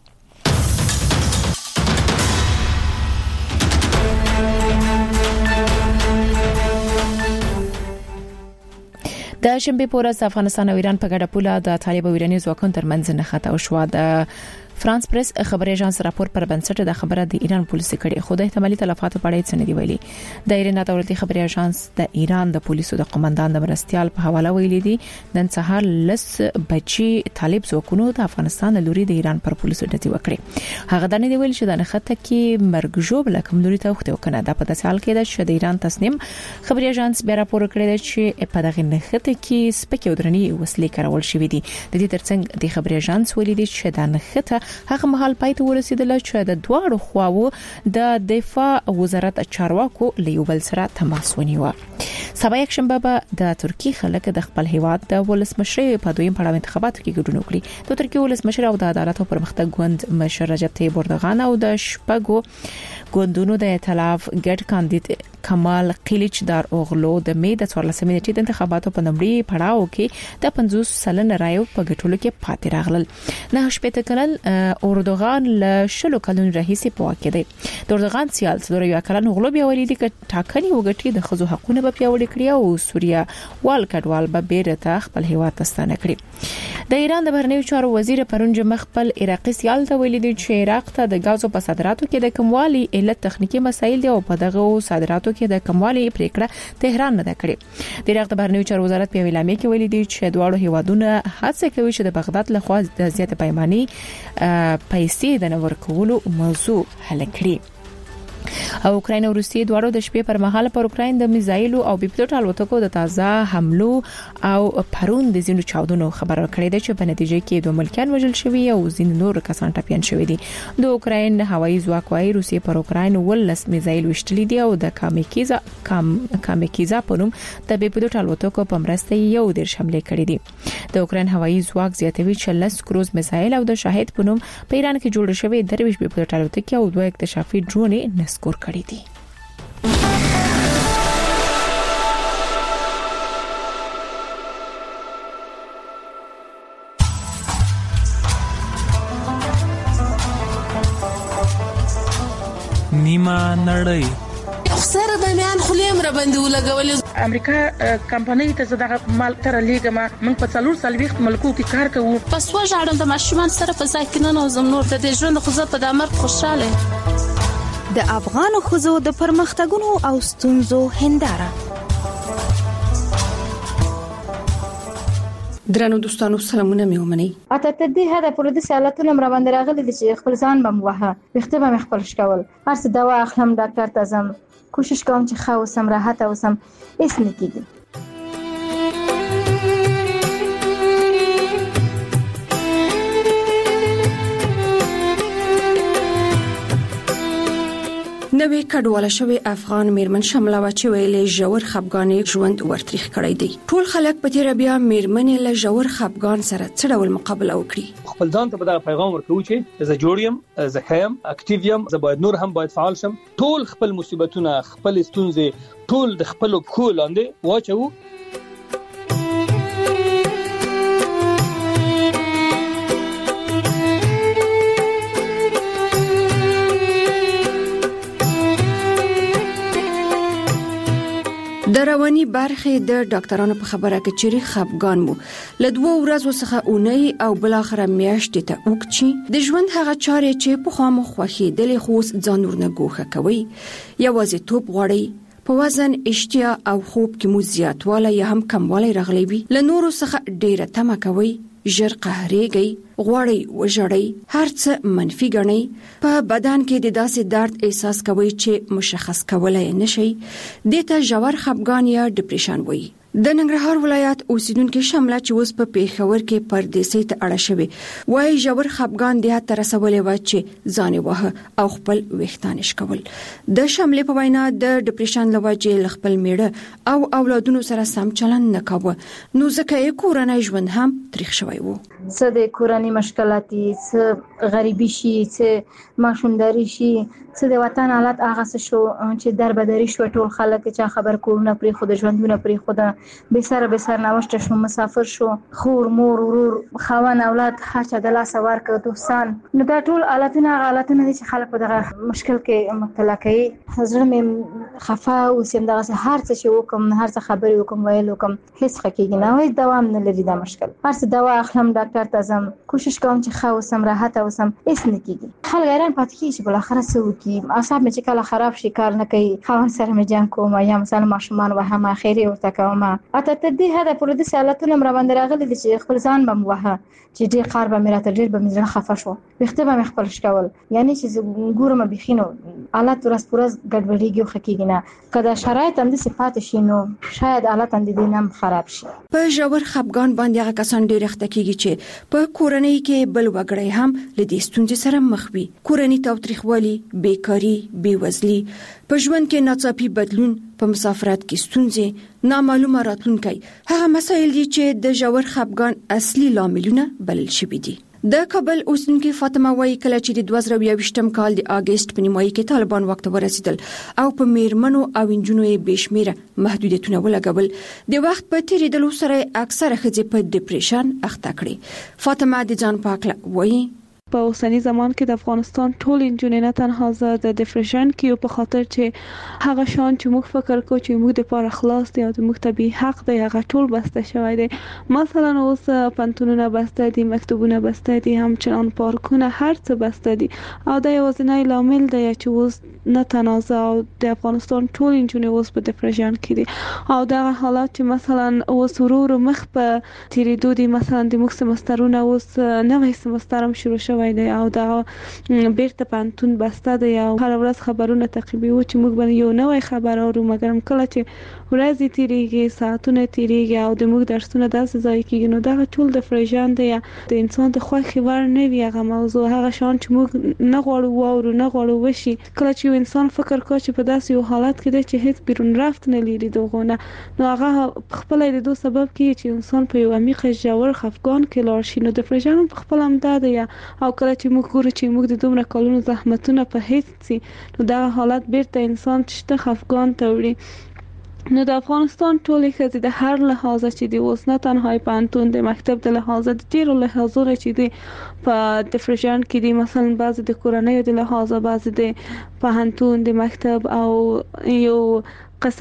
د شنبه په ورځ افغانستان او ایران په ګډه پوله د طالب ویراني ځواکونو ترمنځ نه خطا شو د فرانس پریس خبري اژانس راپور پر بنسټ د خبره د ایران پولیسو کړي خو د احتمالي تلفاتو په اړه څه نه دی ویلي د ایران دولتي خبري اژانس د ایران د پولیسو د قومندان د مرستيال په حواله ویلي دي نن سهار لس بچي طالب ځواکونو د افغانستان لوري د ایران پر پولیسو ډزې وکړي هغه د نه ویل چې د نخته کې مرګ جوړ لکم لوري ته وخت وکنه د په داسې حال کې د شد ایران تصمیم خبري اژانس بیا راپور کړی چې په دغه نخته کې سپکې ودرني وسلې کارول شوې دي د دې ترڅنګ د خبري اژانس ویلي دي چې د نخته هغه مهال پایته ورسیدل چې د دواړو خواو د دفاع وزارت چارواکو لیوبل سره تماس ونیو سبا یک شنبه به د ترکی خلک د خپل هیواد د ولسمشر په دویم پړاو انتخاباتو کې ګډون وکړي د ترکی ولسمشر او د عدالت او پرمختګ ګوند مشر رجب طیب اردوغان او د شپږو ګوندونو د ائتلاف ګډ کاندید کمال قلیچ دار اوغلو د می د څوارلسمې نیټې د انتخاباتو په نمبرې پړاو کې د پنځوس سلنه رایو په ګټلو کې پاتې راغلل نه شپته کلن اردوغان له شلو کلونو راهیسې په واکه دی د اردوغان سیال څلور یو کلن اوغلو بیا ولیدي چې ټاکنې وګټي د خزو حقونه په پیاوړي کړی او سوریا وال کډوال به بیرته خپل هیواد تستانه کړي د ایران د بهرنیو چارو وزیر پرونج مخبل عراقي سیال ته ویلي چې عراق ته د غازو په صادراتو کې د کموالي علت تخنیکی مسایل دي او په دغه صادراتو کې د کموالي پریکړه تهران نه کړې د عراق د بهرنیو چارو وزارت په اعلامیه کې ویلي دی چې دواړو هیوادونو هڅه کوي چې د بغداد لخوا د زیات پیماني پیسې د نور کولو موضوع حل کړي او اوکراین او روسیې دواړو د شپې پر مهال پر اوکراین د میزایل او بیپلوټ الوتکو د تازه حملو او پرون د زینو چاودنو خبر کړی دی چې په نتیجه کې دوه ملکان وژل شوي او زین نور کسان ټپيان شوي دي د اوکراین هوایي ځواک وايي روسیې پر اوکراین ولس میزایل وشتلې دي او د کامیکیزا کام کامیکیزا په نوم د بیپلوټ الوتکو په مرسته یو ډیر حمله کړې دي د اوکراین هوایي ځواک زیاتوي چې لس کروز میزایل او د شاهد په نوم په ایران کې جوړ شوی درویش بیپلوټ الوتکې او دوه اکتشافي ډرون نسکور کړی دي نیمه نړۍ خسر د میان خلیم را باندې ولګول امریکا کمپنۍ ته زداغه مال تر لیګما من په څلور سالويخت ملکو کې کار کوو پس وژاړم د ماشومان سره په ځای کې نه نوزم نور د دې ژوند خو په دامر خوشاله د افغان خزو د پرمختګونو او ستونزو هنداره درنو دوستانو سلامونه مې ومني اته تدې هدا پر دې سالاتونه مر باندې راغلي چې خپل ځان بم وها وخته به خپل شکول هر څه دوا اخلم ډاکټر ته زم کوشش کوم چې ښه اوسم راحت اوسم هیڅ نه کیږي نوې کډواله شوی افغان میرمن شامله و چې ویلې جوړ خپګانې ژوند ورتریخ کړی دی ټول خلک په تیر بیا میرمنې له جوړ خپګان سره څه ډول مقابله وکړي خپل ځان ته دا پیغام ورکوي چې زه جوړ یم زه خیم اکټیویم زه باید نور هم باید فعال شم ټول خپل مصیبتونه خپل ستونزې ټول د خپل خپل لاندې واچو د رواني برخه د ډاکټرانو په خبره کې چې خپګان مو له دوه ورځو څخه اونۍ او بل اخر میاشتې ته وکچی د ژوند هغه چارې چې په خامو خوخي د لخوس ځان ورنه ګوخه کوي یوازې توپ غوړی په وزن اشتیا او خوب کې مو زیاتواله یا هم کموالی راغلی وي له نورو څخه ډیره تمه کوي ژر قهرېږي غوړی وژړی هر څه منفي ګڼي په بدن کې د داسې درد احساس کوي چې مشخص کولای نشي دته ژور خپګان یا ډیپریشن وایي د ننګرهار ولایت اوسیدونکو شمله چې اوس په پیښور کې پردیسي ته اړه شوی وایي ژور خپګان د هڅه رسولې و چې ځان وه او خپل وختانش کول د شمله په وینا د ډیپریشن لوجه خپل میړه او اولادونو سره سم چلند نه کاوه نو ځکه یې کورنۍ ژوند هم تاریخ شوی وو څه د کورنۍ مشکلاتي څه غریبي شي څه ماشومداري شي څه د وطن حالت هغه څه شو چې دربدري شو ټول خلک چې خبر کورونه پرې خود ژوندونه پرې خود به سره به سره نوښت شو مسافر شو خور مور ورور خوان اولاد هر چا د لاس ورکړ دوستان نو دا ټول حالتونه حالتونه دي چې خلک په دغه مشکل کې مبتلا کوي حضرت مې خفا او سیم دغه هر څه چې وکم هر څه خبرې وکم ویل وکم هیڅ حقیقي نه وای دوام نه لري دا مشکل هر څه دوا اخلم ډاکټر ته ځم کوشش کوم چې ښه اوسم راحت اوسم هیڅ نه کیږي خلک غیران پاتې کیږي بل اخر څه وکي اعصاب مې چې کله خراب شي کار نه کوي خوان سره مې جنگ کوم یا مثلا ماشومان وه هم اخیری ورته کوم اته ته دې هدا پر دې سالتونه مر باندې راغلي چې خپل ځان بم وه چې دې قار به میراته ډیر به مزره خفه شو وخته به خپل شکول یعنی چې ګورم بخینو حالت ورس پرز ګډوډیږي خو کېږي نه کله شرایط هم د صفات شینو شاید حالت هم د دینم خراب شي په ژور خپګان باندې هغه کسان ډیر وخت کېږي چې په کورنۍ کې بل وګړی هم له دې ستونزې سره مخ وي کورنۍ تاوتریخوالي بیکاری بیوزلي په ژوند کې ناڅاپي بدلون په مسافرت کې ستونزې نامعلومه راتلونکي هغه مسایل دي چې د ژور خپګان اصلي لاملونه بلل شوي دي د کابل اوسنکي فاطمه وایي کله چې د دوه زره یوویشتم کال د اگست په نیمایي کې طالبان وخت ورسېدل او په میرمنو او انجونو یې بشمیره محدودیتونه ولګول د وخت په تیریدلو سره اکثره ښځې په ډیپریشن اخته کړي فاطمه د ځان پاکله وایي په اوسنی زمان کې د افغانستان ټول انجونې نه تنها زه د ډیپریشن کې په خاطر چې هغه شان چې موږ فکر کوو چې موږ د پاره خلاص دي او د موږ طبي حق دی هغه ټول بسته شوی دی مثلا اوس پنتونونه بسته دي مکتوبونه بسته دي همچنان پارکونه هر څه بسته دي او دا یوازینی لامل دی چې اوس نه تنازع او د افغانستان ټول انجونې اوس په ډیپریشن کې دي او دا حالات چې مثلا اوس ورور مخ په تیریدو دي مثلا د موږ سمسترونه اوس نوې سمستر هم شروع وای دی او دا بیرته پانتون بسته دی او هر ورځ خبرونه تعقیبي و چې موږ باندې یو نوې خبر اورو مګر کله چې ورځې تیریږي ساعتونه تیریږي او د موږ درسونه داسې ځای کېږي نو دا ټول د فرجان دی د انسان د خوښي ور نه وي هغه موضوع هغه شان چې موږ نه غواړو او نه غواړو وشي کله چې انسان فکر کوي چې په داسې یو حالت کې دی چې هیڅ بیرون رفت نه لري دغونه نو هغه خپل د دوه سبب کې چې انسان په یو عمیق ژور خفګان کې لاړ شي نو د فرجان په خپل هم ده او کله چې موږ ګورو چې موږ د دومره کلونو زحمتونه په هیڅ سي نو دا حالت بیرته انسان چې خفګان ته وړي نو د افغانستان ټولې ښځې د هر لحاظه چې دی اوس نه تنها پانتون د مکتب د لحاظه د ډیرو لحاظونو چې دی په ډیپریشن کې دی مثلا بعض د کورنۍ د لحاظه بعض د پانتون د مکتب او یو قصه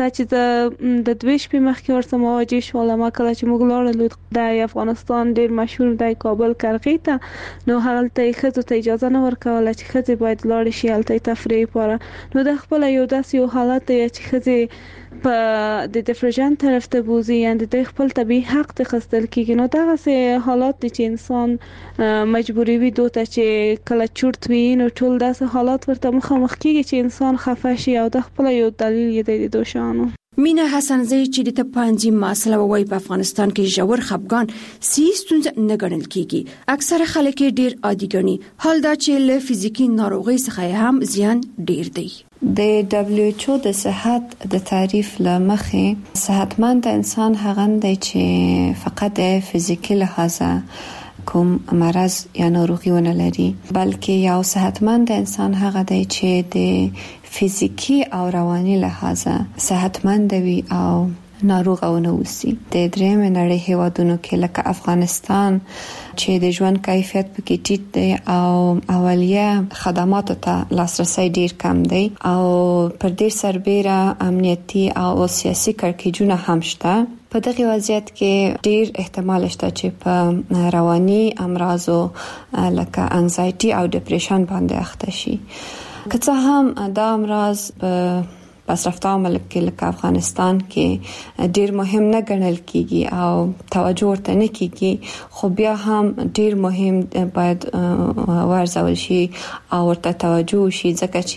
چې د دوی شپې مخکې ورسره مواجه شوم ما کله چې موږ لاړو د افغانستان ډیر مشهور د کابل کرغې ته نو هلته ښځو ته اجازه نه ورکوله چې ښځې باید لاړې شي هلته تفریح لپاره نو د خپل یو داسې یو حالت دی چې ښځې په د ډیپریشن طرف ته بوزي یعنی د خپل طبي حق ته خستل کیږي نو دا سه حالات دي چې انسان مجبوری وي دوته چې کله چورت وي نو ټول داسې حالات ورته مخامخ کیږي چې انسان خفه شي او د خپل یو دلیل یې دی دوشانو مینا حسنزی چې د تپانځي مسله وای په افغانستان کې ژور خپګان سیستونز نه ګڼل کیږي اکثره خلک ډیر عادي ګڼي حال دا چې له فزیکی ناروغي څخه هم زیان ډیر دی د دبليو ایچ او د صحت د تعریف لمخې صحتمند انسان هغه دی چې فقط د فزیکی لحاظه کوم مرض یا ناروغي ونه لري بلکې یو صحتمند انسان هغه دی چې د فزیکی او رواني لحاظه صحتمند وي او ناروغونه وسی. د درېم نړۍ هیوادونو کې لکه افغانستان چې د ژوند کیفیت پکې ټیټ دی او اولیه خدماتو ته لاسرسي ډیر کم دی او پر دې سربېره امنیتي او سیاسي کړکېچونه هم شته. په دغه وضعیت کې ډیر احتمال شته چې په رواني امراضو لکه انزایټي او ډیپریشن باندې اخته شي. که څه هم دا امراض په پسرفته ملک کې لکه افغانستان کې ډیر مهم نه ګڼل کیږي او توجه ورته نه کیږي، خو بیا هم ډیر مهم باید ورزول شي او ورته توجه شي، ځکه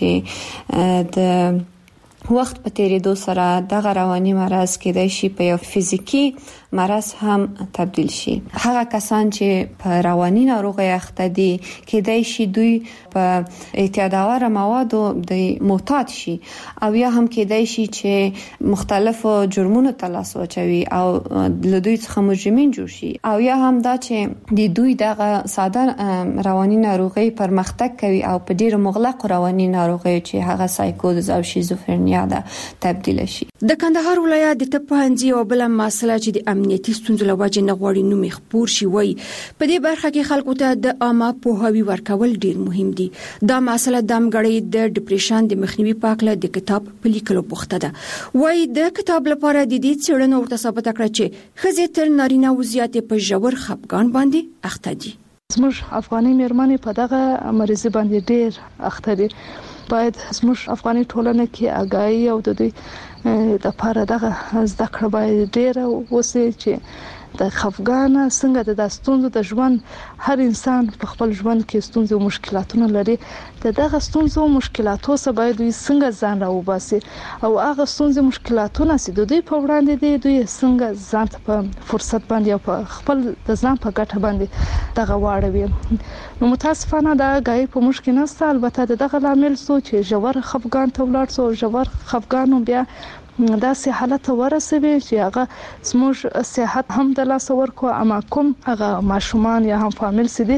چې د وخت په تیریدو سره دغه رواني مرض کېدای شي په یو فزیکی مرض هم تبدیل شي. هغه کسان چې په رواني ناروغۍ اخته دي کېدای شي دوی په اعتیادآور موادو د معتاد شي او یا هم کېدای شي چې مختلفو جرمونو ته لاس واچوي او له دوی څخه مجرمین جوړ شي، او یا هم دا چې د دوی دغه ساده رواني ناروغۍ پرمختګ کوي او په ډیرو مغلقو رواني ناروغۍ چې هغه سایکوز او شیزوفرنیا ده تبدیل شي. د کندهار ولایت د طب پوهنځي او بل مسله چې د امنیتي ستونزو له وجې نه غواړي نوم خپور شي وای په دې برخه کې خلکو ته د عامه پوهاوی ورکول ډیر مهم دي. دا مسله د امګړې د ډیپریشن د مخنیوي په اړه د کتاب په لیکلو بوخته ده. وای د کتاب لپاره د دې څېړنو ورته ثابت کړ چې خزې تر نارینه وضعیت په ژور خپګان باندې اخته دي. زموږ افغاني مېرمنې په دغه مریض باندې ډیر اخته دي. باید زموږ افغاني ټولنه کې آگاهی او د دوی د لپاره دغه زده کړه باید ډیر وسی چې د خفګان څنګه د داستونو د ژوند هر انسان په خپل ژوند کې ستونزې او مشکلاتونه لري. د دغه ستونزو او مشکلاتو سره باید دوی څنګه ځان راوباسي او هغه ستونزې مشکلاتونه چې د دوی په وړاندې دي دوی څنګه ځان ته په فرصت باندې او په خپل د ځان په ګټه باندې دغه واړوي. نو متاسفانه دا غي په مشکل نشته. البته دغه لامل سو چې ژور خفګان ته ولاړ سو ژور خفګان بیا دا سه حالت ورسوي چې هغه زموږ صحت هم د لاس ورکو اما کوم هغه ماشومان یا هم فامیل سدي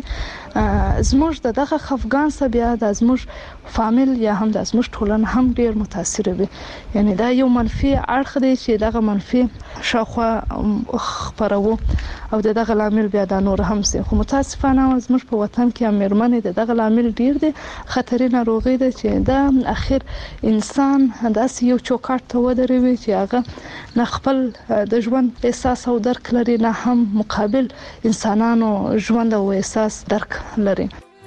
زموږ دغه خفګان سره بیا د زموږ فامیل یا هم د زموږ ټولنه هم ډیر متاثر وي. یعنی دا یو منفي اړخ دی چې دغه منفي شاخه خبرو او دغه لامل بیا د نور هم سي. خو متاسفانه زموږ په وطن کې امرمنې دغه لامل ډیر دي. خطرې ناروغي ده چې دا اخر انسان داسې یو چوکاټ ته ودرېږي چې هغه نه خپل د ژوند احساس او درک لري نه هم مقابل انسانانو ژوند او احساس درک لري.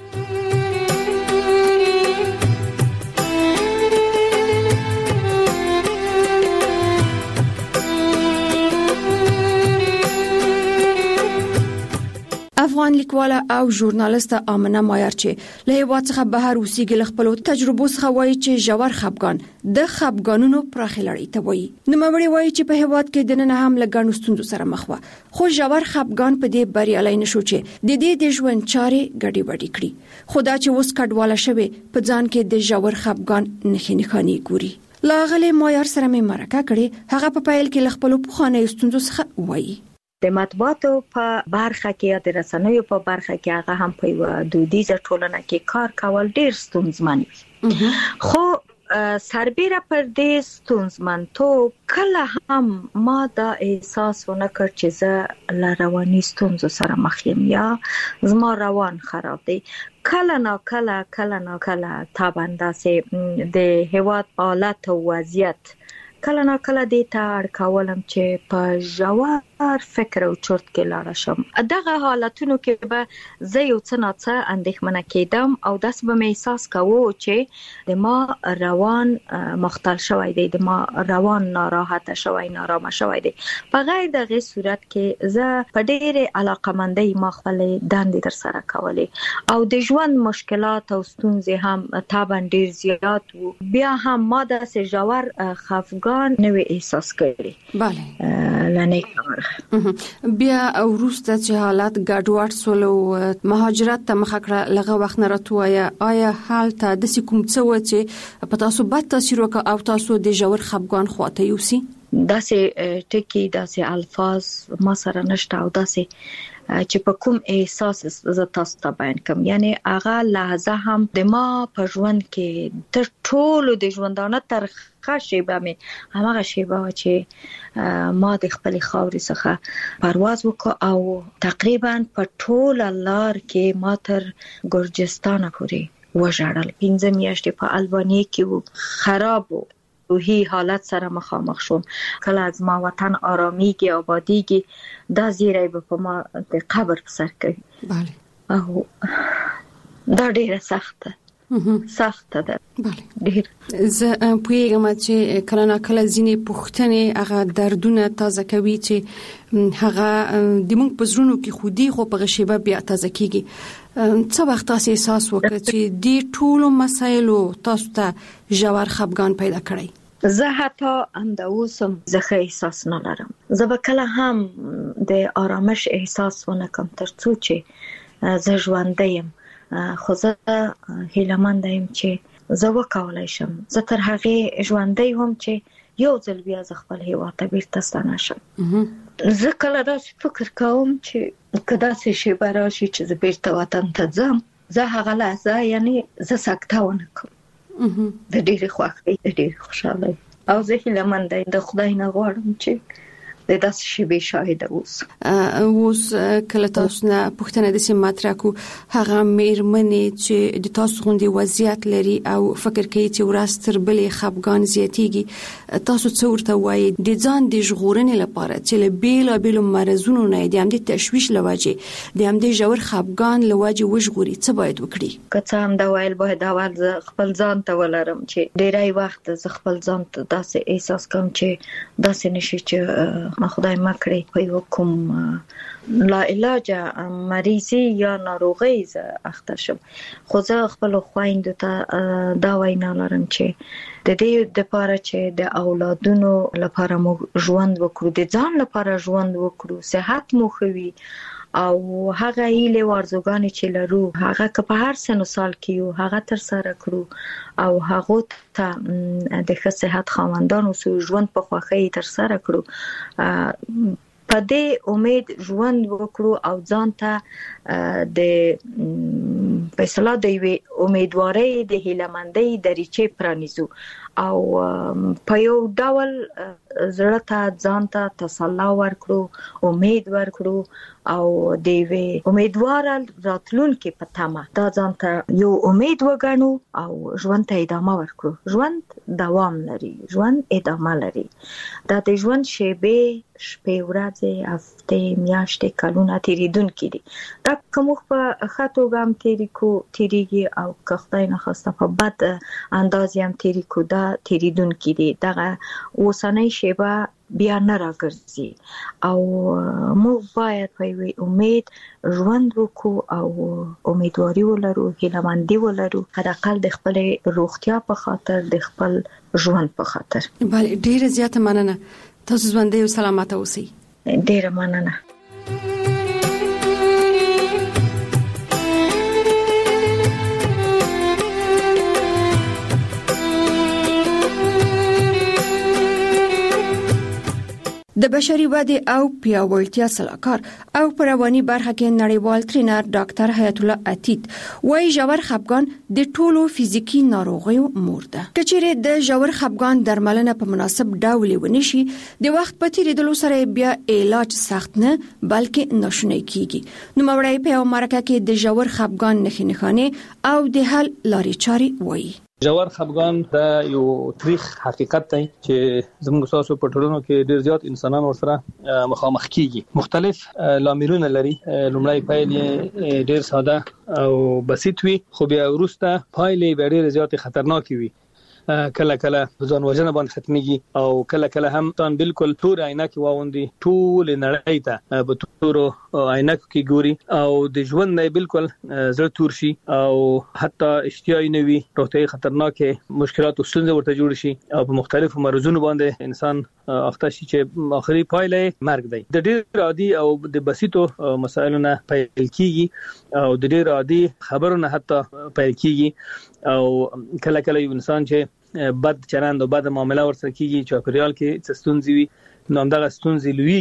افغان لیکواله او ژورنالیست آمنه مایر چې له هیواد څخه بهر اوسېږي خپل تجربو څخه وایي چې ژور خپګان د خپګانونو پراخه لړۍ ته وایي. نو موري وایي چې په هیواد کې د نن هم لګڼو ستونزو سره مخ وه، خو ژور خپګان په دې بریالي نشو چې د دې د ژوند چارې ګډې وډې کړي. خدا چې اوس کډواله شوی په ځان کې د ژور خپګان نښې نښانې ګوري. لاغله مایر سره مې مرکه کړې، هغه په پایل کې خپل پخوانی ستونزو څخه وایي. د مطبوعاتو په برخه کې یا د رسنیو په برخه کې هغه هم په یو دودیزه ټولنه کې کار کول ډیر ستونزمن وي. خو سربېره پر دې ستونزمنتوب کله هم ما دا احساس ونه کړ چې زه له رواني ستونزو سره مخ یم یا زما روان خراب دی. کله نا کله کله نا کله تابنده سي د هیواد حالت او وضعیت کله نا کله دې ته اړ کولم چې په ژور فکر او چرت کې لاړ شم. دغه حالتونو کې به زه یو څه نه څه اندېښمنه کېدم او داسې به مې احساس کوو چې د ما روان مختل شوی دی، د ما روان ناراحته شوی نارامه شوی دی. په غیر دغه صورت کې زه په ډېرې علاقمندۍ ما خپلې دندې ترسره کولې او د ژوند مشکلات او ستونزې هم طبعا ډېر زیات وو. بیا هم ما داسې ژور خفګان نوې احساس کړی. بله لنی بیا وروسته چې حالت ګډوډ سول او مهاجرت ته مخه کړه لغه وخت نه راتویا، آیا حالت د کوم څه و چې په تاسو بد تاثیر وکړ او تاسو د ژور خپګان خواته یوسي؟ داسې ټکی داسې الفاظ ما سره نشته او داسې چې په کوم احساس ز تاسو ته بیان کوم، یعنی هغه لحظه هم د ما په ژوند کې تر ټولو د ژوندانه تر خاصه مې هغه شیبه چې ما د خپل خاورې څخه پرواز وکړ او تقریبا په ټول لار کې ما تر ګرجستان پورې وژړل. پنځه میاشتې په البانیا کې و، خراب و، روحي حالت سره مخامخ شوم. کله از ما وطن آرامیږي آبادیږي دا زیری به په ما د قبر په سر کوي. بله او دا ډیره سخته سخته ده. بله ډیر زه پوهیږم چې کله نه کله ځینې پوښتنې هغه دردونه تازه کوي چې هغه د موږ په زړونو کې خودي خو په غشيبه بیا تازه کیږي. څه وخت تاسو احساس وکړ چې د ټولو مسایلو تاسو ته ژور خفګان پیدا کړی؟ زه حتی هم د اوسم زه احساس نه لرم. زه به کله هم د آرامش احساس ونه کوم تر څو چې زه ژوندی یم، خو زه هیله‌مند یم چې زه وکولای شم زه تر هغه ژوندی هم چې یو ځل بیا ز خپل هیواد ته بیرته ستنه شم. زه کله داسې فکر کوم چې کدا څه شی براشي چې زه بیرته وطن ته ځم، زه هغه لحظه یعنی زه سکته ونه کوم د ډېرې خوښۍ د ډېرې خوشحالۍ او زه هیله‌مند یم د خدای نه غواړم چې د داسې شی به شاهد اوس. اوس کله تاسو نه پوښتنه د سیم مطرح کو هغه میرمنې چې د تاسو غوندي وضعیت لري او فکر کوي چې ورستر بلې خفګان زیاتیږي، تاسو څه ورته وایي د ځان د ژغورنې لپاره چې له بیلا بیلو مرزونو نه د همدې تشویش لوجه د همدې ژور خفګان لوجه وژغوري څه باید وکړي؟ که څه هم دا ویل باید اول خپل ځان ته ولرم چې ډیری وخت ز خپل ځان ته داسې احساس کوم چې داسې نشي چې ما خدای ما کړی په یو کوم لا علاج مریضي یا ناروغي ز اخته شم. خو زه خپل خويندو ته دا وینا لرم چې د دې د لپاره چې د اولادونو لپاره مو ژوند وکړو، د ځان لپاره ژوند وکړو، صحت مو خوي او هغه ایله ورزګان چې لرو هغه که په هر سن سال کې یو هغه تر سره کړو او هغه ته د ښه صحت خاوندانو سو ژوند په خوخه تر سره کړو. په دې امید ژوند وکړو او ځان ته د فیصله دی وی امیدواري د هیلمندۍ دریچې پرانیزو او په یو ډول زړه ته ځان ته تسلا ورکړو، امید ورکړو او د وی امیدوار راتلونکي په تمه دا ځان ته یو امید وګڼو او ژوند ته ادامه ورکړو. ژوند دوام لري، ژوند ادامه لري. دا د ژوند شیبې شپې ورځې هفته میاشتې کلونه تیریدونکي دي. دا کوم په خاطو ګام تیری کو تیریږي او که خدای نه خواسته په بد انداز هم تیری کو دا تیریدونکي دي. دغه اوسنۍ شیبه بیا نه راګرځي او موږ باید په امید ژوند وکړو او امیدواري ولرو، هیله‌مندي ولرو، حداقل د خپل روغتیا په خاطر، د خپل ژوند په خاطر. بله ډیره زیاته مننه. تاسو ژوندۍ او سلامته اوسئ. ډیره مننه. د بشري ودې او پیاوړتیا سلاکار او په رواني برخه کې نړیوال ټرینر ډاکټر حیات الله عتیق وايي ژور خفګان د ټولو فزیکی ناروغیو مور ده. کچېره د ژور خفګان درملنه په مناسب ډول ونشي د وخت په تیریدلو سره بیا علاج سخت نه بلکې ناشونی کیږي. نو مورای په امریکا کې د ژور خفګان نښې نښانې او د حل لارې چارې وایي. ژور خفګان دا یو تاریخ حقیقت دی چې زموږ تاسو په ټولنو کې ډیر زیات انسانان ورسره مخامخ کیږي. مختلف لاملونه لري. لومړی پایلې ډیر ساده او بسيط وي خو بیا وروسته پایلې ډیر زیات خطرناک وي. کله کله ځان وژنه باندې ختميږي او کله کله هم تان بالکل تور عینکې واوندي ټول نړۍ ته په تور عینکو کې ګوري او د ژوند نه بالکل زړه تور شي او حتی اشتیاي نه وي، روغتي خطرناکه مشکلات او ستونزې ورته جوړ شي او په مختلفو مرزونو باندې انسان اخته شي چې اخري پایله مرګ دی. د ډېر عادي او د بسيطو مسایلو نه پیل کیږي او د ډېر عادي خبرونه حتی پیل کیږي او کله کله یو انسان چې بد چلند او بد معامله ورسره کیږي چې پریال کې ستونزې وي نو همدغه ستونزې لویږي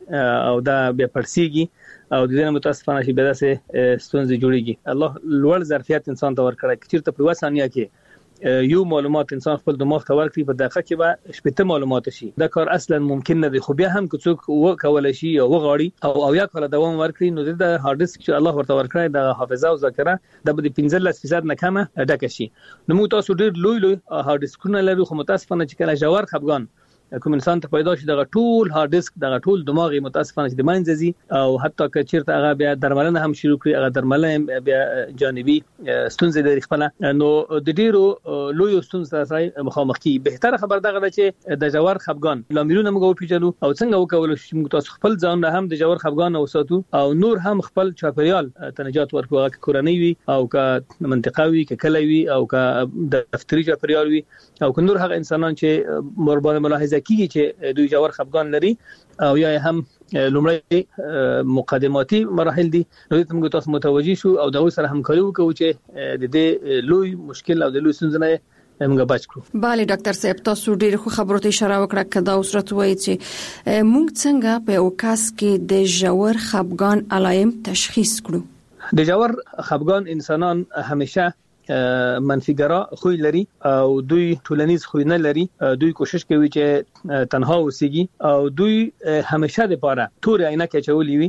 او دا بیا پړسیږي او د دې متاسفانه شي به داسې ستونزې جوړیږي. الله لوړ ظرفیت انسان ته ورکړی چې چیرته په وسانیا کې یو معلومات انسان خپل دماغ ته ورکړي په دقیقه کې به شپږ معلومات شي. دا کار اصلا ممکن نه دی، خو بیا هم که څوک وکول شي او وغاړي او او یا کله دوام ورکړي نو د هارد ډیسک چې الله ورته ورکړي د حافظه او ذاکره د به پنځلس فیصد نه کمه ډکه شي. نو موږ تاسو ډیر لوی لوی هارد ډیسکونه لرو، خو متاسفانه چې کله جوړ خفګان کوم انسان ته پیدا شي دغه ټول هارد ډیسک دغه ټول دماغي متاسفانه چې د منځزي او حتی که چیرته هغه بیا درملنه هم شروع کړي هغه درملنه بیا جانبي ستونزې لري خپل. نو د ډیرو لوی ستونزې سره مخامخ کی. بهتره خبر دغه ده چې د جوړ خفګان لاملونه موږ وپیژنو او څنګه وکول شي موږ تاسو خپل ځان هم د جوړ خفګان اوساتو او نور هم خپل چاپریال تنجات ورکو که کورنۍ وي او که منطقوي که کلوي او که دفتري چاپریال وي او که نور هغه انسانان چې مربوطه ملاحظه کیږي چې دوی جوړ خفګان لري او یا هم لومړی مقدماتي مراحل دي، نو دې موږ تاسو متوجي شو او دا سره همکاري وکړو چې د دې لوی مشکل او د لوی ستونزې نه موږ بچ کړو. bale ډاکټر صاحب تاسو ډیر خو خبرو ته اشاره وکړه کدا اوسرت وایي چې موږ څنګه په اوکاس کې د جوړ خفګان علایم تشخیص کړو. د جوړ خفګان انسانان همیشه منفیګرا خوې لري او دوی ټولنیز خوې نه لري، دوی کوشش کوي چې تنها اوسېږي او دوی همیشه د پاره تور عینکه چولې وي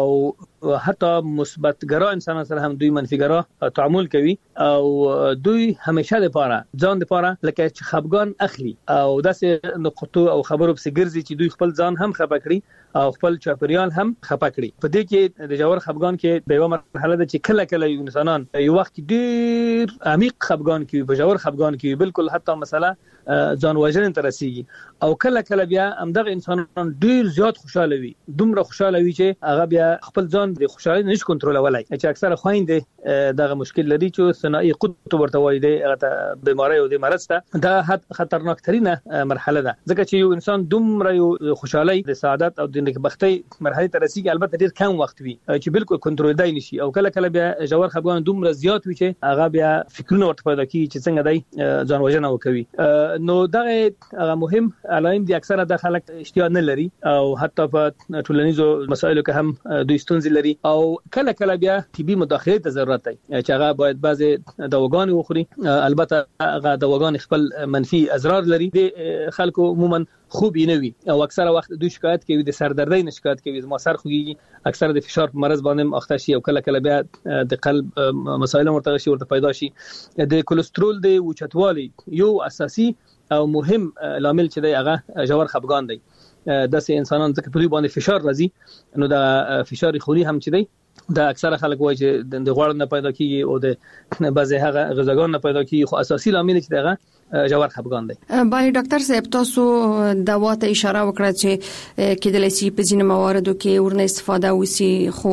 او حتی مثبت ګرا انسانانو سره هم دوی منفیګرا تعامل کوي او دوی همیشه د پاره ځان د پاره لکه چې خفګان اخلي او داسې نقطو او خبرو په ګرځي چې دوی خپل ځان هم خپه کړي او خپل چاپریال هم خپه کړي. په دې کې د جوړ خفګان کې به یو مرحله ده چې کله کله یو انسانان یو وخت ډیر عمیق خفګان کې په جوړ خفګان کې بالکل حتی مثلا ځان وژنې ته رسیږي او کله کله بیا همدغه انسانان ډیر زیات خوشاله وي، دومره خوشاله وي چې هغه بیا خپل ځان د خوشالۍ نشي کنټرولولای. چې اکثره خويندې دغه مشکل لري چې ثنائي قطب ورته وایي د بیماری او د مرض ته دا خطرناک ترينه مرحله ده، ځکه چې یو انسان دومره یو خوشالۍ د سعادت او د نیکبختۍ مرحله ته رسیږي البته ډیر کم وخت وي چې بالکل کنټرول دی نشي او کله کله بیا جوړ خفګان دومره زیات وي چې هغه بیا فکرونه ورته پیدا کوي چې څنګه دی ځان وژنه وکوي. نو دغه هغه مهم علائم دي اکثره د خلک اشتیا نه لري او حتی په ټولنیزو مسایلو کې هم دوی ستونزې لري او کله کله بیا طبي مداخله ته ضرورت دی چې هغه باید بعضي دواګان وخوري. البته هغه دواګان خپل منفي اضرار لري، د خلکو عموما خوب نه وي او اکثره وخت دوی شکایت کوي د سردردۍ نه شکایت کوي، ما سر خوږي، اکثره د فشار مرز باندې اخته شي او کله کله بیا د قلب مسایل ورته شي ورته پیدا شي. د کولیسټرول د اوچتوالي یو اساسي او مهم لامل چې دی هغه جوړ خفګان دی. داسې انسانان ځکه په دوی باندې فشار راځي نو د فشار خونی هم چې دی دا اکثره خلک وایي چې د غوړ نه پیدا کیږي او د بعضی هغه غذاګان نه پیدا کیږي، خو اساسي لامل چې دغه جوړ خفګان دی. بای ډاکټر صاحب تاسو دوا ته اشاره وکړه چې کېدلای شي په ځینو مواردو کې ورنه استفاده وسی، خو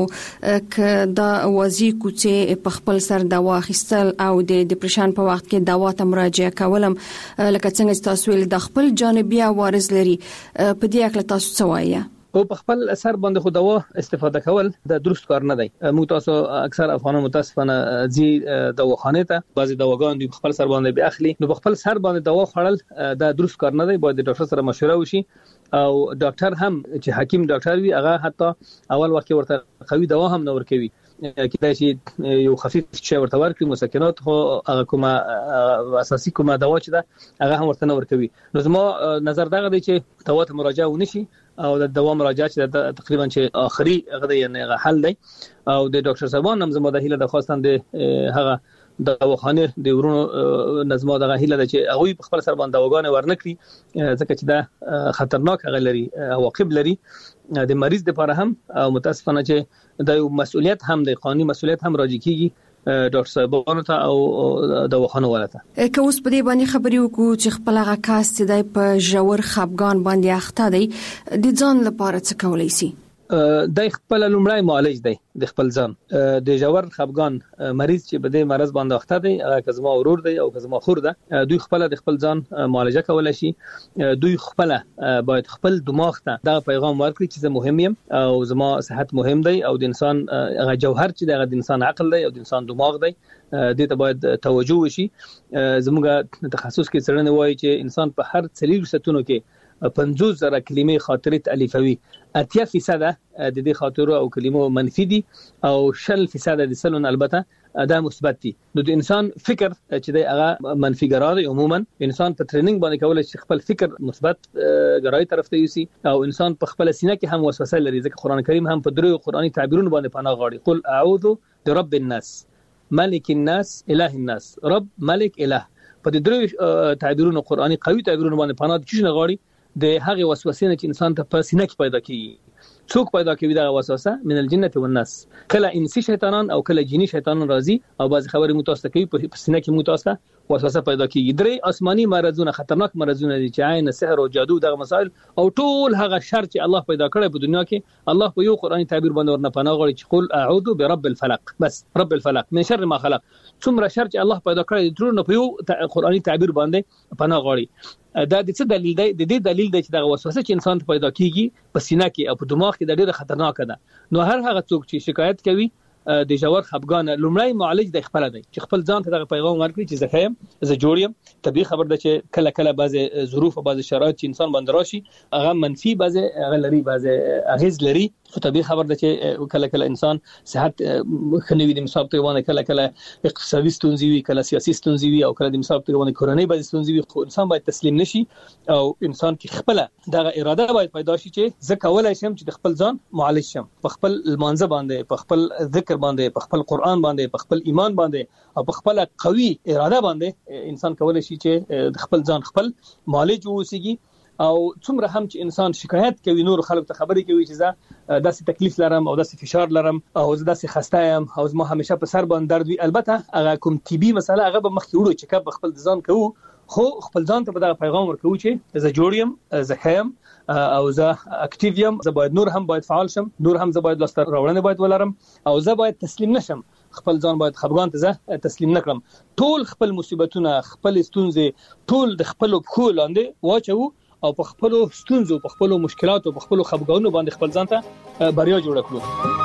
ک دا وازی کوڅه په خپل سر دوا اخیستل او د ډیپریشن په وخت کې دوا ته مراجعه کولم لکه څنګه تاسو ول د خپل جانبي عوارض لري، په دې اړه تاسو څه وایي؟ او په خپل اثر باندې خو دوا استفاده کول د درست کار نه دی. موږ تاسو اکثر افغانان متاسفانه زی دواخانه ته بعضی دواګان د خپل سر باندې به اخلي، نو په خپل سر باندې دوا خوړل د درست کار نه دی، باید د ډاکټر سره مشوره وشي او ډاکټر هم چې حکیم ډاکټر وي هغه حتی اول وخت ورته قوي دوا هم نه ورکوي، کله چې یو خفیف شی ورته ورکړي مسکنات خو هغه کومه اساسي کومه دوا چې ده هغه هم ورته نه ورکوي. نو زما نظر دغه دی چې دوا ته مراجعه ونشي او د دوا مراجعه چې تقریبا چې اخري هغه یعنی حل دی او د ډاکټر صاحبان هم زما د هیله د خواستان د هغه د دواخانه د ورونو نظم دغه هیله ده چې هغه په خپل سر باندې دواګانې ورنکړي ځکه چې دا خطرناک هغه لري عواقب لري د مریض لپاره هم او متاسفانه چې د مسؤلیت هم د قانوني مسؤلیت هم راځي کیږي ډاکټر صاحبانو ته او دواخانه ولته. که اوس په دې باندې خبرې وکړو چې خپل هغه کاس چې د په جوړ خفګان باندې اخته دی د ځان لپاره څه کولای شي؟ د خپل لومړی معالج دی د خپل ځان د جوړ خفګان مریض چې بده مرز باندې اخته دی هغه زما ورور دی او زما خور ده، دوی خپل د خپل ځان معالجه کولای شي، دوی خپل باید خپل دماغ ته دا پیغام ورکړي چې زه مهم یم او زما صحت مهم دی او د انسان هغه جوهر چې د انسان عقل دی او د انسان دماغ دی دې ته باید توجه وشي. زموږ تخصص کې څرنه وایي چې انسان په هر څلور ستونو کې پنځوس زره کلمې خاطرې تالیفوي، اتیا فیصد د دې خاطرو او کلمو منفي دي او شل فیصد د سلون البته دا مثبت دي. نو د انسان فکر چې دی هغه منفي ګرای، عموما انسان په ټریننګ باندې کولای شي خپل فکر مثبت ګرای طرف ته یوسي او انسان په خپل سینه کې هم وسوسه لري، ځکه قران کریم هم په درو قرآني تعبیرونو باندې پناه غواړي. قل اعوذ برب الناس، ملک الناس، اله الناس، رب، ملک، اله. په دې درو تعبیرونو قرآني قوي تعبیرونو باندې پناه چې نه غواړي د هغه وسوسې نه چې انسان ته په سینه کې پیدا کیږي. څوک پیدا کوي دا وسوسه؟ من الجنه والناس. کله انسی شیطانان او کله جنی شیطانان راځي او بعض خبرې متوسطه کوي په سینه کې متوسطه وسوسه پیدا کیږي. درې آسماني مرزونه، خطرناک مرزونه دي چې عین، سحر او جادو دغه مسائل او ټول هغه شر چې الله پیدا کړی په دنیا کې، الله په یو قرآني تعبیر باندې ورنه پناه غواړي چې قل اعوذ برب الفلق، بس رب الفلق من شر ما خلق. څومره شر چې الله پیدا کړی ټول نه په یو قرآني تعبیر باندې پناه غواړي. دا د څه دلیل دی؟ د دې دلیل دی چې دا وسوسه چې انسان ته پیدا کیږي په سینه کې او په دماغ کې د ډېر خطرناک ده. نو هر هغه څوک چې شکایت کوي د جوړ خپګان، لومړی معالج د خپل دی چې خپل ځان ته د پیغام ورکړي چې زه خیم، زه جوړ یم. طبيعي خبر ده چې کله کله بعضی ظروف او بعضی شرایط چې انسان باندې راشي هغه منفي، بعضی هغه لري، بعضی اغیز لري. خو طبيعي خبر ده چې کله کله انسان صحت خنوي د مصاب ته ونه، کله کله اقتصادي ستونزې وي، کله سیاسي ستونزې وي او کله د مصاب ته ونه کورنۍ بعضی ستونزې وي. خو انسان باید تسلیم نشي او انسان کې خپل دغه اراده باید پیدا شي چې زه کولای شم چې د خپل ځان معالج شم، په خپل المانزه باندې، په خپل ذکر باندې، په خپل قرآن باندې، په خپل ایمان باندې او په خپل قوي اراده باندې انسان کولای شي چې د خپل ځان خپل معالج ووسیږي. او څومره هم چې انسان شکایت کوي، نور خلک ته خبرې کوي چې زه داسې تکلیف لرم او داسې فشار لرم او زه داسې خسته یم او زما همیشه په سر باندې درد وي، البته هغه کوم طبي مسله هغه به مخکې وړو چې کب خپل ځان کوو، خو خپل ځان ته به دا پیغام ورکوو چې زه جوړ یم، زه خیم او زه اکټیو یم، زه باید نور هم باید فعال شم، نور هم زه باید لاسته راوړنې باید ولرم او زه باید تسلیم نشم، خپل ځان باید خپګان ته زه تسلیم نکړم. ټول خپل مصیبتونه، خپل ستونزې ټول د خپل پخو لاندې واچو او په خپل ستونزو، په خپل مشکلاتو، په خپل خپګانونو باندې خپل ځان ته بریا جوړ کړو.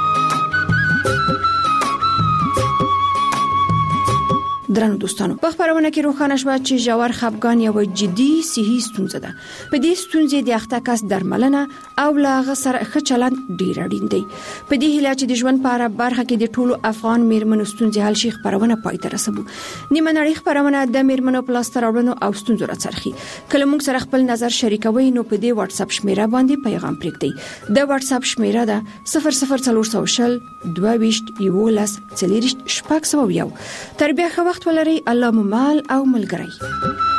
درنو دوستانو، په خبرونه کې روښانه شو چې ژور خپګان یو جدي صحي ستونزه ده. په دې ستونزې د اخته کس درملنه او لاغه سره ښه چلند ډیر اړین دی. په دې هیله چې د ژوند په اړه برخه کې د ټولو افغان میرمنو ستونزې حل شي، خبرونه پای ته رسوي. نیمه نړۍ خبرونه د میرمنو پلاستر راوړنو او ستونزو راڅرخي. کله موږ سره خپل نظر شریکوي نو په دې واتس اپ شمیره باندې پیغام پرېږدئ. د واتس اپ شمیره ده صفر صفر څلور شل دوه ویشت یولس څلور شپږ سوه یو. تر بیا ښه وخت ولرئ. الله مو مال او ملګری.